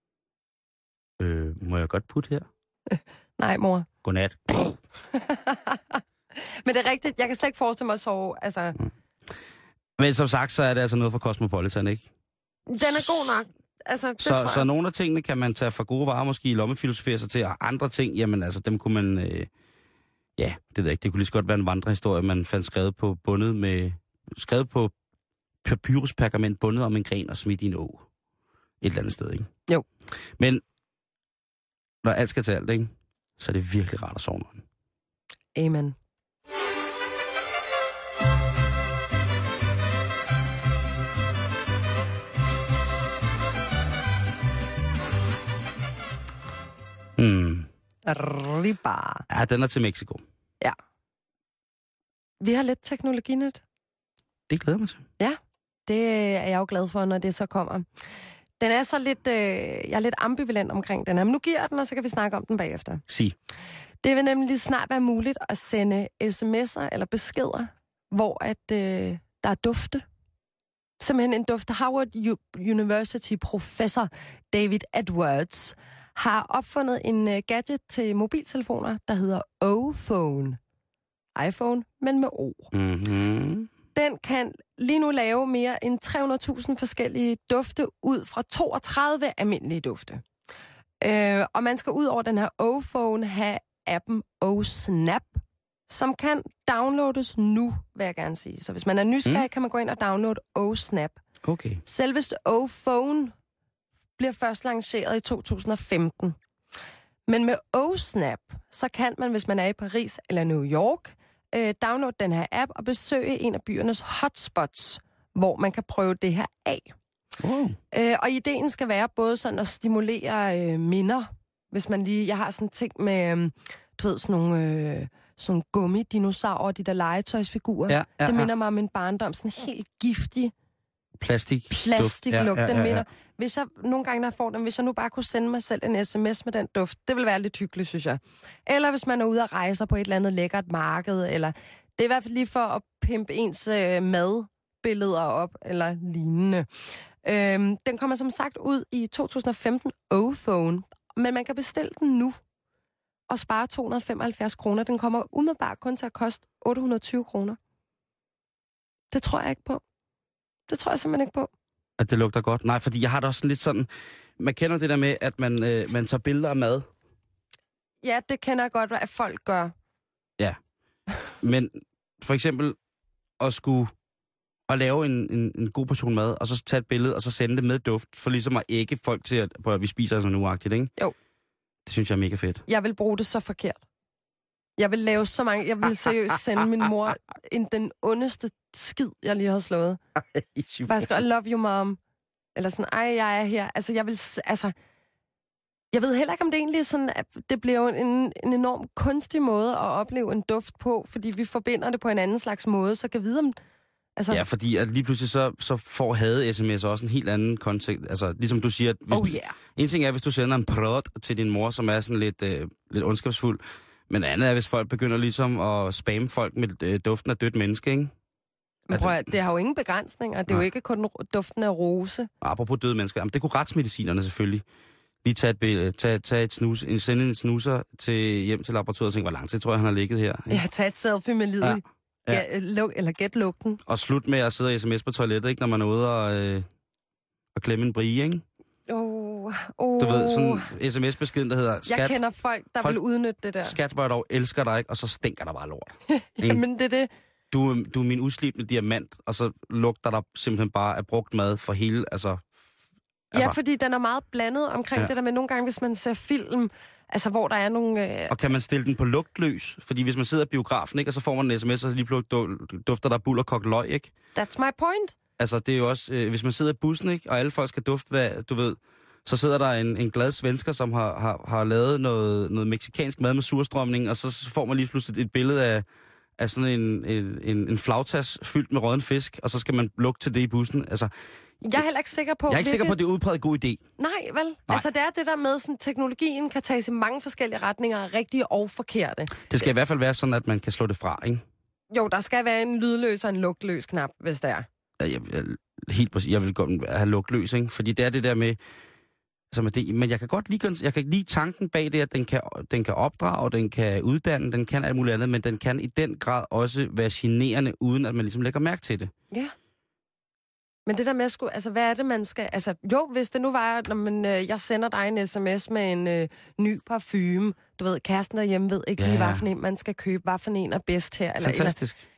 Må jeg godt putte her? Nej, mor. Godnat. Men det er rigtigt. Jeg kan slet ikke forestille mig at sove. Altså... Men som sagt, så er det altså noget for Cosmopolitan, ikke? Den er god nok. Altså, så nogle af tingene kan man tage for gode varer, måske i lommefilosofere sig til, og andre ting, jamen altså, dem kunne man... ja, det ved jeg ikke. Det kunne lige så godt være en vandrehistorie, man fandt skrevet på papyruspergament bundet om en gren og smidt i en å. Et eller andet sted, ikke? Jo. Men når alt skal til alt, ikke? Så er det virkelig rart at sove noget. Amen. Riba. Ja, den er til Mexico. Ja. Vi har lidt teknologinyt. Det glæder mig til. Ja, det er jeg jo glad for, når det så kommer. Den er så lidt, jeg er lidt ambivalent omkring den her, men nu giver jeg den, og så kan vi snakke om den bagefter. Sig. Det vil nemlig snart være muligt at sende sms'er eller beskeder, hvor at, der er dufte. Simpelthen en duft. Harvard University professor David Edwards har opfundet en gadget til mobiltelefoner, der hedder O-Phone. iPhone, men med O. Mm-hmm. Den kan lige nu lave mere end 300.000 forskellige dufte ud fra 32 almindelige dufte. Og man skal ud over den her O-Phone have appen O-Snap, som kan downloades nu, vil jeg gerne sige. Så hvis man er nysgerrig, kan man gå ind og downloade O-Snap. Okay. Selveste O-Phone bliver først lanceret i 2015. Men med O-Snap, så kan man, hvis man er i Paris eller New York, downloade den her app og besøge en af byernes hotspots, hvor man kan prøve det her af. Og ideen skal være både sådan at stimulere minder, hvis man lige... Jeg har sådan en ting med, du ved, sådan nogle gummidinosaurer, de der legetøjsfigurer. Ja, det minder mig om en barndom, sådan helt giftig plastiklugt. Den minder. Hvis jeg nogle gange, når jeg får den, hvis jeg nu bare kunne sende mig selv en sms med den duft, det vil være lidt hyggeligt, synes jeg. Eller hvis man er ude og rejser på et eller andet lækkert marked, eller det er i hvert fald lige for at pimpe ens madbilleder op, eller lignende. Den kommer som sagt ud i 2015, O-Phone, men man kan bestille den nu og spare 275 kroner. Den kommer umiddelbart kun til at koste 820 kroner. Det tror jeg ikke på. Det tror jeg simpelthen ikke på. At det lugter godt? Nej, fordi jeg har da også lidt sådan... Man kender det der med, at man tager billeder af mad. Ja, det kender jeg godt, hvad folk gør. Ja. Men for eksempel at lave en god portion mad, og så tage et billede, og så sende det med duft, for ligesom at ægge folk til, at vi spiser sådan uagtigt, ikke? Jo. Det synes jeg er mega fedt. Jeg vil bruge det så forkert. Jeg vil lave så mange... Jeg vil seriøst sende min mor den ondeste skid, jeg lige har slået. Bare skrive, I love you, mom. Eller sådan, ej, jeg er her. Altså, jeg ved heller ikke, om det egentlig er sådan, at det bliver en enorm kunstig måde at opleve en duft på, fordi vi forbinder det på en anden slags måde, så kan vide om... Altså... Ja, fordi at lige pludselig så får hade-sms også en helt anden kontekst. Altså, ligesom du siger, at en ting er, hvis du sender en prød til din mor, som er sådan lidt ondskabsfuld, men andet er, hvis folk begynder ligesom at spamme folk med duften af dødt menneske, ikke? Men prøv at, det har jo ingen begrænsninger. Det er jo ikke kun duften af rose. Apropos døde mennesker. Jamen, det kunne retsmedicinerne selvfølgelig. Lige tage et snus, sende en snuser hjem til laboratoriet og tænke, hvor lang tid tror jeg, han har ligget her. Ikke? Ja, tage et selfie med livet. Ja. Eller gæt lugten. Og slut med at sidde og sms på toilettet, ikke, når man er ude og klemme en brie, ikke? Du ved, sådan en sms-beskeden, der hedder... Skat, jeg kender folk, der vil udnytte det der. Skat, hvor jeg dog elsker dig, ikke? Og så stinker der bare lort. Jamen, det er det. Du er min uslibende diamant, og så lugter der simpelthen bare af brugt mad for hele, altså... Ja, fordi den er meget blandet omkring det der med nogle gange, hvis man ser film, Altså, hvor der er nogle... Og kan man stille den på lugtløs? Fordi hvis man sidder i biografen, ikke, og så får man en sms, og så lige pludselig dufter der bullerkogt løg, ikke? That's my point. Altså, det er jo også... hvis man sidder i bussen, ikke, og alle folk skal dufte, hvad du ved... Så sidder der en glad svensker, som har lavet noget mexicansk mad med surstrømning, og så får man lige pludselig et billede af sådan en flagtas fyldt med rådden fisk, og så skal man lugte til det i bussen. Altså, jeg er heller ikke sikker på... Jeg er ikke sikker på, at det er udpræget god idé. Nej, vel? Nej. Altså, det er det der med, sådan, teknologien kan tages i mange forskellige retninger, rigtige og forkerte. Det skal i hvert fald være sådan, at man kan slå det fra, ikke? Jo, der skal være en lydløs og en lugtløs knap, hvis det er. Helt præcis. Jeg vil godt have lugtløs, ikke? Fordi det er det der med... Men jeg kan godt lide tanken bag det, at den kan opdrage, den kan uddanne, den kan alt muligt andet, men den kan i den grad også være generende, uden at man ligesom lægger mærke til det. Ja. Men det der med at altså hvad er det, man skal... Altså, jo, hvis det nu var, jeg sender dig en sms med en ny parfume, du ved, kæresten derhjemme ved ikke lige, hvad for en man skal købe, hvad for en er bedst her. Eller, fantastisk.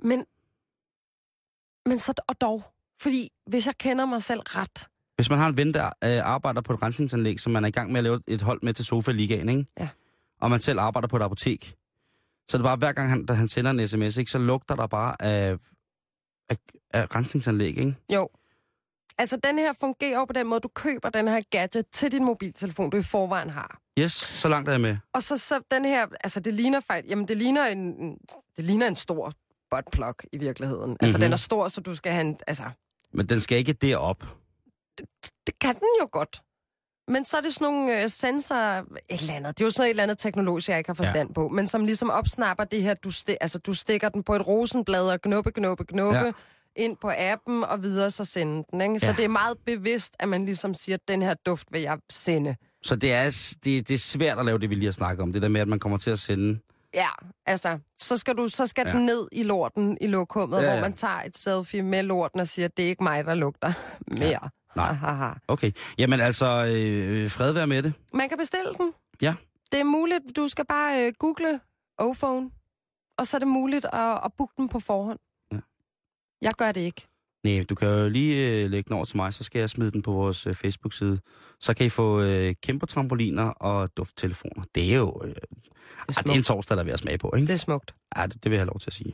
Men så og dog, fordi hvis jeg kender mig selv ret... Hvis man har en ven, der arbejder på et rensningsanlæg, som man er i gang med at lave et hold med til Sofa-ligaen, ikke? Ja. Og man selv arbejder på et apotek, så er det bare hver gang, han sender en sms, ikke, så lugter der bare af rensningsanlæg, ikke? Jo. Altså, den her fungerer på den måde, du køber den her gadget til din mobiltelefon, du i forvejen har. Yes, så langt er jeg med. Og så den her, altså det ligner faktisk, jamen det ligner en stor buttplug i virkeligheden. Altså, den er stor, så du skal have en, altså... Men den skal ikke derop. Det kan den jo godt. Men så er det sådan nogle sensorer, et eller andet. Det er jo sådan et eller andet teknologi, jeg ikke har forstand på. Men som ligesom opsnapper det her, du stikker den på et rosenblad og knuppe ind på appen og videre, så sender den. Ikke? Så det er meget bevidst, at man ligesom siger, at den her duft vil jeg sende. Så det er svært at lave det, vi lige har snakket om. Det der med, at man kommer til at sende... Ja, altså, så skal den ned i lorten i lokummet, hvor man tager et selfie med lorten og siger, det er ikke mig, der lugter mere. Ja. Nej. Okay. Jamen altså, fred være med det. Man kan bestille den. Ja. Det er muligt. Du skal bare google O-phone, og så er det muligt at booke den på forhånd. Ja. Jeg gør det ikke. Nej, du kan jo lige lægge den over til mig, så skal jeg smide den på vores Facebook-side. Så kan I få kæmpe trampoliner og dufttelefoner. Det er jo... det er en torsdag, der er ved at smage på, ikke? Det er smukt. Ja, det vil jeg have lov til at sige.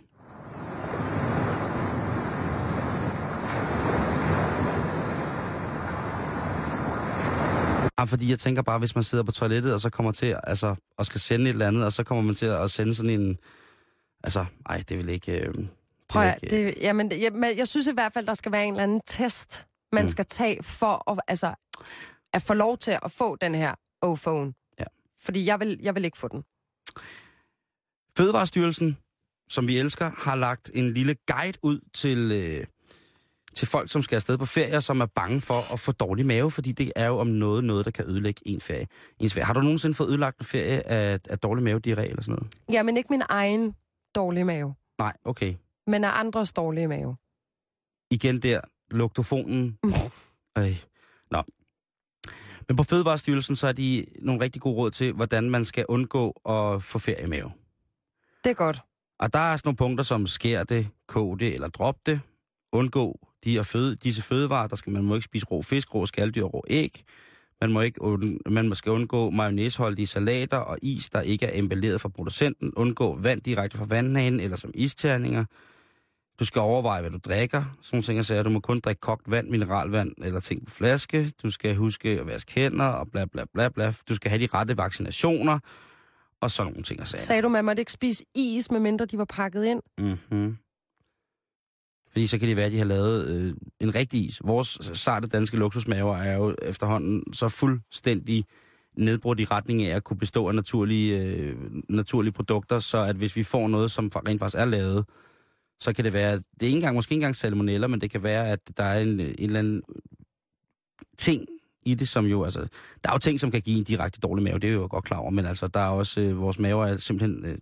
Fordi jeg tænker bare, hvis man sidder på toilettet, og så kommer til, altså, og skal sende et eller andet, og så kommer man til at sende sådan en... Altså, det vil ikke... Prøv at, jeg synes i hvert fald, der skal være en eller anden test, man skal tage for at få lov til at få den her O-phone. Ja. Fordi jeg vil ikke få den. Fødevarestyrelsen, som vi elsker, har lagt en lille guide ud til folk, som skal afsted på ferie, som er bange for at få dårlig mave, fordi det er jo om noget, der kan ødelægge ens ferie. Har du nogensinde fået ødelagt en ferie af dårlig mave, diarré eller sådan noget? Ja, men ikke min egen dårlige mave. Nej, okay. Men af andres dårlige mave. Igen der, luktofonen. Nå. Men på Fødevarestyrelsen, så er de nogle rigtig gode råd til, hvordan man skal undgå at få feriemave. Det er godt. Og der er sådan nogle punkter som skær det, kog det eller drop det. Undgå disse fødevarer. Der skal man må ikke spise rå fisk, rå skaldyr og rå æg. Man skal undgå mayonnaiseholdige salater og is, der ikke er emballeret fra producenten. Undgå vand direkte fra vandhanen eller som isterninger. Du skal overveje, hvad du drikker. Sådan nogle ting, jeg siger, du må kun drikke kogt vand, mineralvand eller ting på flaske. Du skal huske at vaske hænder og bla bla bla bla. Du skal have de rette vaccinationer og sådan nogle ting, jeg siger. Sagde du, man måtte ikke spise is, medmindre de var pakket ind? Mhm. Fordi så kan det være, at de har lavet en rigtig is. Vores sarte danske luksusmaver er jo efterhånden så fuldstændig nedbrudt i retning af at kunne bestå af naturlige produkter, så at hvis vi får noget, som rent faktisk er lavet, så kan det være, det er måske ikke engang salmonella, men det kan være, at der er en eller anden ting i det, som jo, altså, der er jo ting, som kan give en direkte dårlig mave, det er jo godt klar over, men altså, der er også, vores maver er simpelthen,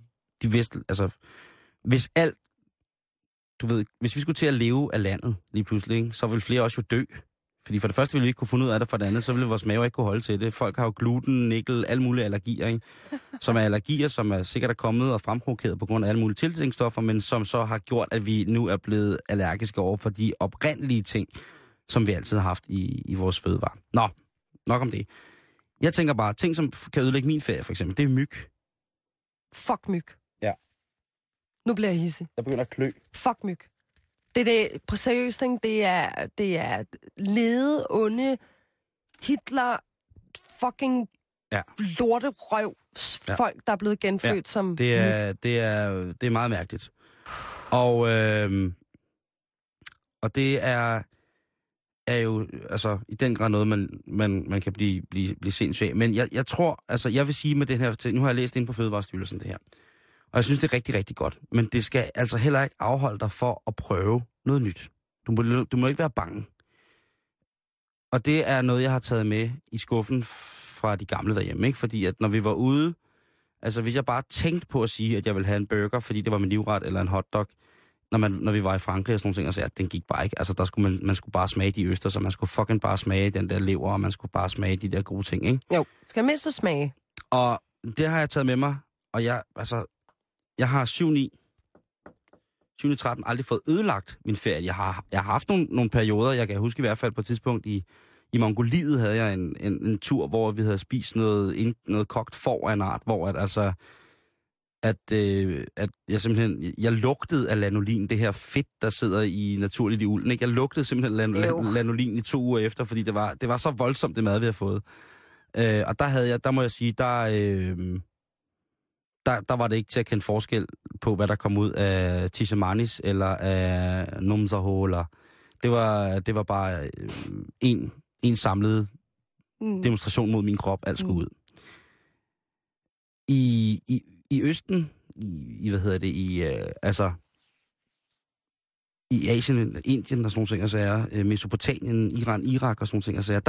hvis alt, du ved, hvis vi skulle til at leve af landet lige pludselig, ikke, så vil flere også jo dø. Fordi for det første ville vi ikke kunne finde ud af det, for det andet, så ville vores maver ikke kunne holde til det. Folk har jo gluten, nikkel, alle mulige allergier, ikke? Som er allergier, som er sikkert kommet og fremprovokeret på grund af alle mulige tilsætningsstoffer, men som så har gjort, at vi nu er blevet allergiske over for de oprindelige ting, som vi altid har haft i vores fødevarer. Nå, nok om det. Jeg tænker bare, ting som kan ødelægge min ferie, for eksempel, det er myg. Fuck myg. Ja. Nu bliver jeg hissig. Jeg begynder at klø. Fuck myg. Det på seriøst, ikke? Det er lede, onde, Hitler, fucking lorterøv folk, der er blevet genfødt som det er meget mærkeligt. Og det er jo altså i den grad noget, man kan blive sindssyg af. Men jeg tror, altså jeg vil sige med den her, nu har jeg læst ind på Fødevarestyrelsen det her, og jeg synes, det er rigtig, rigtig godt. Men det skal altså heller ikke afholde dig for at prøve noget nyt. Du må ikke være bange. Og det er noget, jeg har taget med i skuffen fra de gamle derhjemme, ikke? Fordi at når vi var ude, altså hvis jeg bare tænkte på at sige, at jeg ville have en burger, fordi det var min livret, eller en hotdog, når vi var i Frankrig og sådan nogle ting, og sagde, at den gik bare ikke. Altså der skulle man skulle bare smage de østers, så man skulle fucking bare smage den der lever, og man skulle bare smage de der gode ting, ikke? Jo, skal mindst smage. Og det har jeg taget med mig, og jeg har 7-13 aldrig fået ødelagt min ferie. Jeg har haft nogle perioder, jeg kan huske i hvert fald på et tidspunkt i Mongoliet havde jeg en tur, hvor vi havde spist noget kogt får af en art, hvor at jeg simpelthen, jeg lugtede af lanolin, det her fedt, der sidder i naturligt i ulden, ikke? Jeg lugtede simpelthen lanolin i 2 uger efter, fordi det var så voldsomt det mad, vi havde fået. Og der må jeg sige, der var det ikke til at kende forskel på, hvad der kom ud af Tishamanis eller af Numsaho. Det var bare en samlet demonstration mod min krop, alt skulle ud. I Østen, i Asien, Indien og sådan nogle ting, altså Mesopotamien, Iran, Irak og sådan nogle ting, altså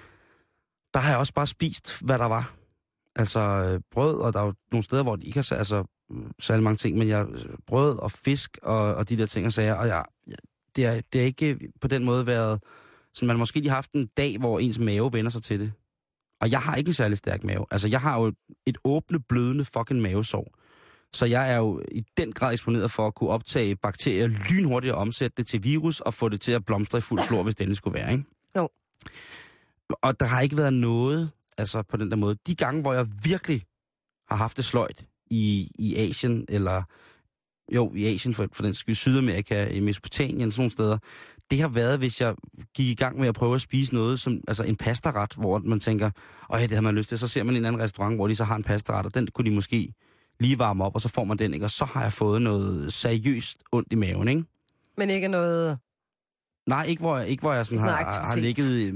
der har jeg også bare spist, hvad der var. Altså brød, og der er jo nogle steder, hvor de ikke har særlig mange ting, men brød og fisk og de der ting og sager, og det er ikke på den måde været, så man måske lige haft en dag, hvor ens mave vender sig til det. Og jeg har ikke en særlig stærk mave. Altså jeg har jo et åbne, blødende fucking mavesår. Så jeg er jo i den grad eksponeret for at kunne optage bakterier lynhurtigt og omsætte det til virus og få det til at blomstre i fuld flor, hvis det skulle være, ikke? Jo. Og der har ikke været noget, altså på den der måde. De gange, hvor jeg virkelig har haft det sløjt i Asien, eller jo, i Asien for den skyld, Sydamerika, i Mesopotamien, sådan nogle steder, det har været, hvis jeg gik i gang med at prøve at spise noget, som altså en pastaret, hvor man tænker, det har man lyst til, så ser man en anden restaurant, hvor de så har en pastaret, og den kunne de måske lige varme op, og så får man den, ikke? Og så har jeg fået noget seriøst ondt i maven, ikke? Men ikke noget... Nej, ikke hvor jeg sådan har ligget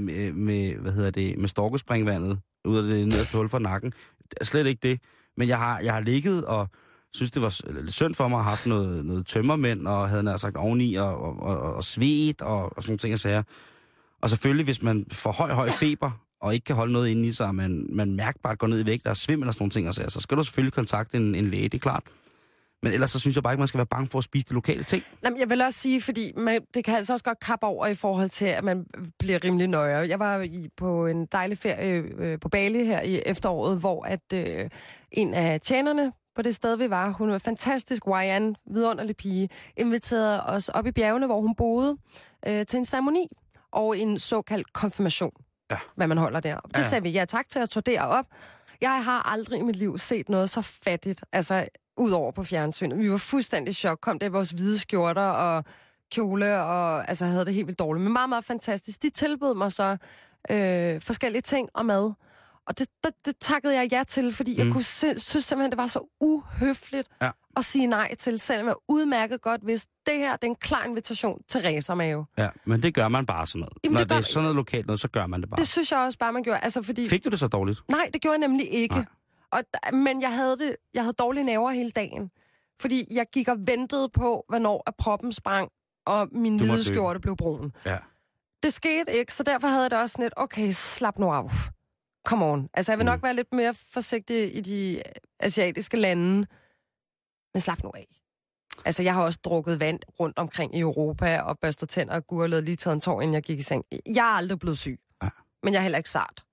med storkespringvandet ud af det nederste hul for nakken. Slet ikke det. Men jeg har ligget og synes, det var lidt synd for mig at have haft noget tømmermænd, og havde nær sagt oveni, og svedt, og sådan nogle ting, jeg sagde. Og selvfølgelig, hvis man får høj feber, og ikke kan holde noget inde i sig, og man mærkbart går ned i vægt, der er svimmel og sådan nogle ting, og så skal du selvfølgelig kontakte en læge, det er klart. Men ellers så synes jeg bare ikke, man skal være bange for at spise de lokale ting. Jamen, jeg vil også sige, fordi det kan altså også godt kappe over i forhold til, at man bliver rimelig nøje. Jeg var på en dejlig ferie på Bali her i efteråret, hvor at en af tjenerne på det sted, vi var, hun var fantastisk, Wayan, vidunderlig pige, inviterede os op i bjergene, hvor hun boede, til en ceremoni og en såkaldt konfirmation, hvad man holder der. Det sagde vi ja tak til at tage derop. Jeg har aldrig i mit liv set noget så fattigt, altså udover på fjernsynet. Vi var fuldstændig chok. Kom der i vores hvide skjorter og kjole, og altså havde det helt vildt dårligt. Men meget, meget fantastisk. De tilbød mig så forskellige ting og mad. Og det takkede jeg ja til, fordi jeg kunne synes simpelthen, det var så uhøfligt at sige nej til, selvom jeg udmærket godt vidste, det her det er en klar invitation til racermave. Ja, men det gør man bare sådan noget. Jamen, når det er sådan noget lokalt noget, så gør man det bare. Det synes jeg også bare, man gjorde. Altså, fordi... Fik du det så dårligt? Nej, det gjorde jeg nemlig ikke. Men jeg havde dårlige nerver hele dagen. Fordi jeg gik og ventede på, hvornår proppen sprang, og min hvide skjorte blev brun. Ja. Det skete ikke, så derfor havde jeg det også sådan lidt, okay, slap nu af. Come on. Altså, jeg vil nok være lidt mere forsigtig i de asiatiske lande, men slap nu af. Altså, jeg har også drukket vand rundt omkring i Europa, og børstet tænder og gurlet, lige taget en tår, inden jeg gik i seng. Jeg er aldrig blevet syg, men jeg er heller ikke sart.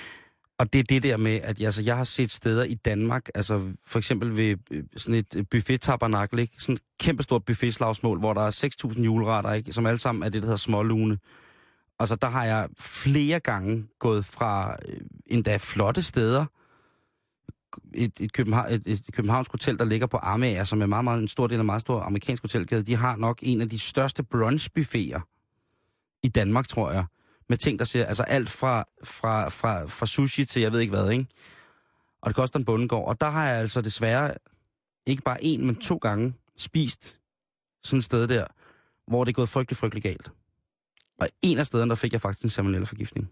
Og det er det der med, at jeg har set steder i Danmark, altså for eksempel ved sådan et buffet-tabernakel, ikke? Sådan et kæmpestort buffetslagsmål, hvor der er 6.000 juleretter, ikke? Som alle sammen er det, der hedder smålune. Og så der har jeg flere gange gået fra endda flotte steder. Et københavnsk hotel, der ligger på Amager, som er meget, meget en stor del af en meget stor amerikansk hotelkæde, de har nok en af de største brunchbuffeter i Danmark, tror jeg. Med ting, der ser, altså alt fra sushi til jeg ved ikke hvad, ikke? Og det koster en bundegård. Og der har jeg altså desværre ikke bare 1, men 2 gange spist sådan et sted der, hvor det er gået frygtelig galt. Og en af stederne, der fik jeg faktisk en salmonella-forgiftning.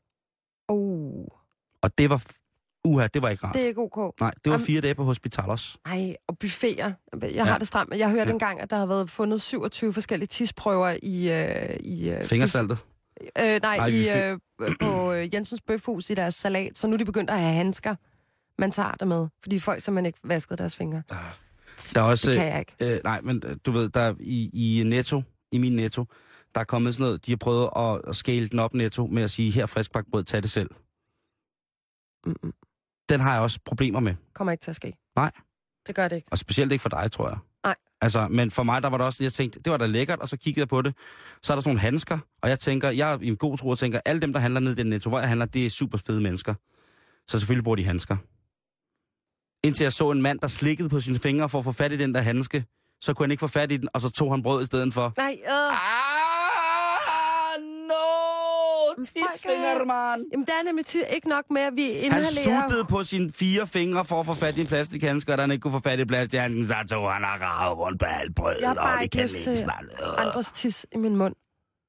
Og det var... det var ikke rart. Det er ikke ok. Nej, det var 4 dage på hospitalos. Nej, og buffeter. Jeg har det stramt. Jeg hørte engang, at der har været fundet 27 forskellige tisprøver i fingersaltet? På Jensens Bøfhus i deres salat. Så nu er de begyndt at have handsker, man tager det med. Fordi folk simpelthen ikke vaskede deres fingre. Der er også, det kan jeg ikke. Nej, men du ved, der i Netto, i min Netto, der er kommet sådan noget, de har prøvet at scale den op Netto med at sige, her friskbagt brød, tag det selv. Mm-mm. Den har jeg også problemer med. Kommer ikke til at ske. Nej. Det gør det ikke. Og specielt ikke for dig, tror jeg. Nej. Altså, men for mig, der var det også, jeg tænkte, det var da lækkert, og så kiggede jeg på det. Så er der sådan nogle handsker, og jeg tænker, jeg er i en god tro og tænker, alle dem, der handler ned i den Netto, hvor jeg handler, det er super fede mennesker. Så selvfølgelig bruger de handsker. Indtil jeg så en mand, der slikkede på sine fingre for at få fat i den der handske, så kunne han ikke få fat i den, og så tog han brød i stedet for. Nej, tidsfinger, man. Jamen, der er nemlig ikke nok med, at vi inhalerer... Han suttede på sine 4 fingre for at få fat i en plastikhandske, og da han ikke kunne få fat i plastikhandsken, så tog han og rav rundt på alt brød. Jeg har bare ikke lyst til andres tis i min mund.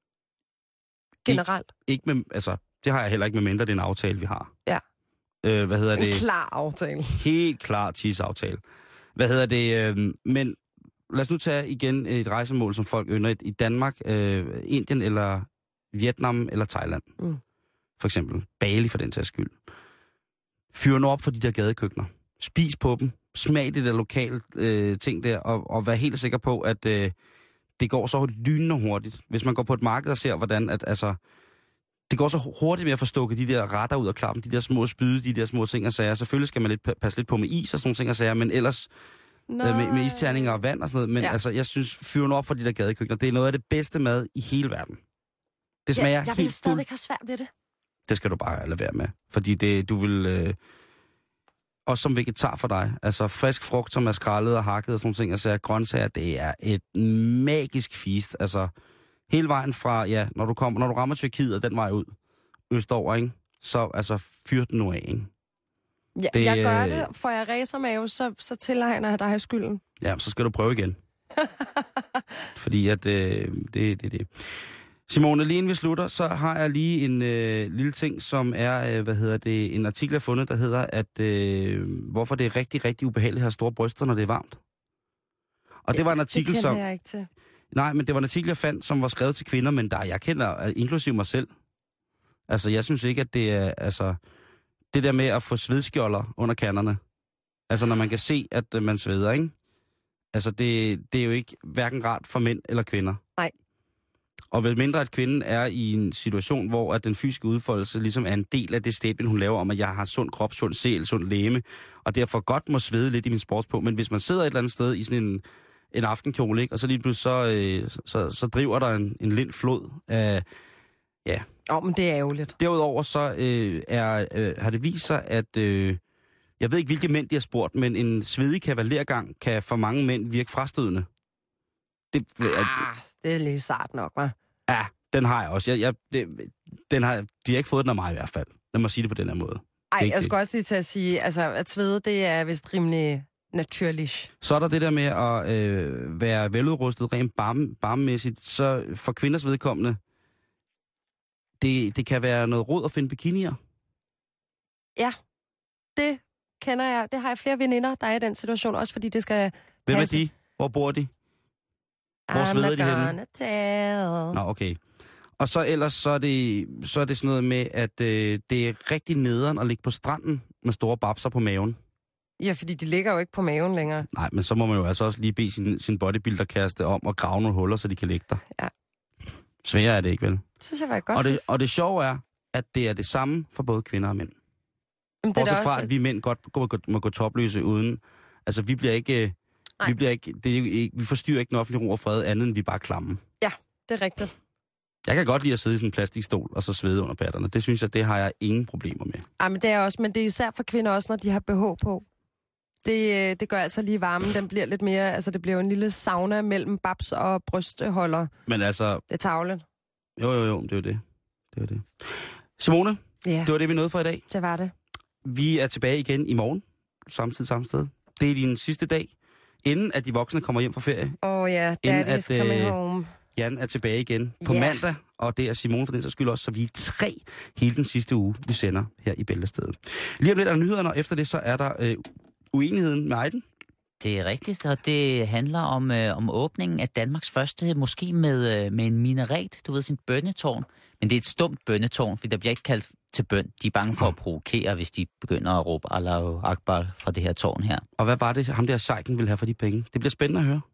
Generelt. Ikke med, altså, det har jeg heller ikke med mindre, det er en aftale, vi har. Ja. Hvad hedder det? En klar aftale. Helt klar tisaftale. Hvad hedder det? Men lad os nu tage igen et rejsemål, som folk ynder i Danmark, Indien eller Vietnam eller Thailand. For eksempel. Bali for den sags skyld. Fyr nu op for de der gadekøkkener. Spis på dem. Smag det der lokale ting der, og vær helt sikker på, at det går så lynende hurtigt. Hvis man går på et marked og ser, hvordan at, altså, det går så hurtigt med at få stukket de der retter ud af klappen, de der små spyde, de der små ting og sager. Selvfølgelig skal man passe lidt på med is og sådan nogle ting og sager, men ellers med isterninger og vand og sådan noget. Men altså, jeg synes, fyr nu op for de der gadekøkkener. Det er noget af det bedste mad i hele verden. Det smager helt... Jeg vil stadigvæk have svært ved det. Det skal du bare lade være med. Fordi du vil... også som vegetar for dig. Altså frisk frugt, som er skrællet og hakket og sådan nogle ting. Altså grøntsager, det er et magisk feast. Altså hele vejen fra, ja, når du rammer Tyrkiet og den vej ud, østover, ikke? Så altså fyr den nu af, ikke? Ja, jeg gør det. Får jeg racermave, så tilegner jeg dig skylden. Ja, så skal du prøve igen. Fordi at det. Simone, lige inden vi slutter, så har jeg lige en lille ting, som er, en artikel, jeg har fundet, der hedder, at hvorfor det er rigtig, rigtig ubehageligt at have store bryster, når det er varmt. Og det var en artikel, som... jeg ikke til. Nej, men det var en artikel, jeg fandt, som var skrevet til kvinder, men jeg kender, inklusive mig selv. Altså, jeg synes ikke, at det er, altså, det der med at få svedskjolder under kanderne. Altså, når man kan se, at man sveder, ikke? Altså, det er jo ikke hverken rart for mænd eller kvinder. Nej. Og hvis mindre, at kvinden er i en situation, hvor at den fysiske udfoldelse ligesom er en del af det statement, hun laver om, at jeg har sund krop, sund sjæl, sund legeme, og derfor godt må svede lidt i min sports på. Men hvis man sidder et eller andet sted i sådan en aftenkjole, ikke, og så lige pludselig så driver der en lind flod af... Ja. Men det er ærgerligt. Derudover så har det vist sig, at... jeg ved ikke, hvilke mænd de har spurgt, men en svedig kavalergang kan for mange mænd virke frastødende. Det er lidt sart nok, hva'? Ja, den har jeg også. De har ikke fået den af mig i hvert fald. Lad mig sige det på den her måde. Ej, jeg skulle også lige til at sige, altså, at svede, det er vist rimelig naturligt. Så er der det der med at være veludrustet rent barmemæssigt, så for kvinders vedkommende, det kan være noget rod at finde bikinier. Ja, det kender jeg. Det har jeg flere veninder, der er i den situation, også fordi det skal Hvem er de? Hvor bor de? Hvor sveder de henne? Nå, okay. Og så ellers, så er det sådan noget med, at det er rigtig nederen at ligge på stranden med store babser på maven. Ja, fordi de ligger jo ikke på maven længere. Nej, men så må man jo altså også lige bede sin bodybuilder-kæreste om at grave nogle huller, så de kan ligge der. Ja. Sværere er det ikke, vel? Synes jeg var godt. Og det sjove er, at det er det samme for både kvinder og mænd. Bortset fra, at vi mænd godt må gå topløse uden... Altså, vi bliver ikke... Vi forstyrrer ikke den offentlige ro og fred, andet end vi bare klamme. Ja, det er rigtigt. Jeg kan godt lide at sidde i sådan en plastikstol og så svede under patterne. Det synes jeg, det har jeg ingen problemer med. Ja, men det er også, men det er især for kvinder også, når de har BH på. Det gør altså lige varmen. Den bliver lidt mere, altså det bliver jo en lille sauna mellem babs og brystholder. Men altså... Det er tavlen. Jo, det er jo det. Det er det. Simone, Ja. Det var det, vi nåede for i dag. Det var det. Vi er tilbage igen i morgen. Samme sted. Det er din sidste dag, inden at de voksne kommer hjem fra ferie. Ja, daddy's coming home. Jan er tilbage igen på mandag, og det er Simone for den sags skyld også, så vi er 3 hele den sidste uge, vi sender her i Bæltestedet. Lige om lidt er der nyhederne, og efter det så er der uenigheden med Ejden. Det er rigtigt, og det handler om åbningen af Danmarks første moské med en minaret, du ved, sin bønnetårn. Men det er et stumt bønnetårn, for der bliver ikke kaldt til bøn. De er bange for at provokere, hvis de begynder at råbe Allahu Akbar fra det her tårn her. Og hvad var det, ham der sejken ville have for de penge? Det bliver spændende at høre.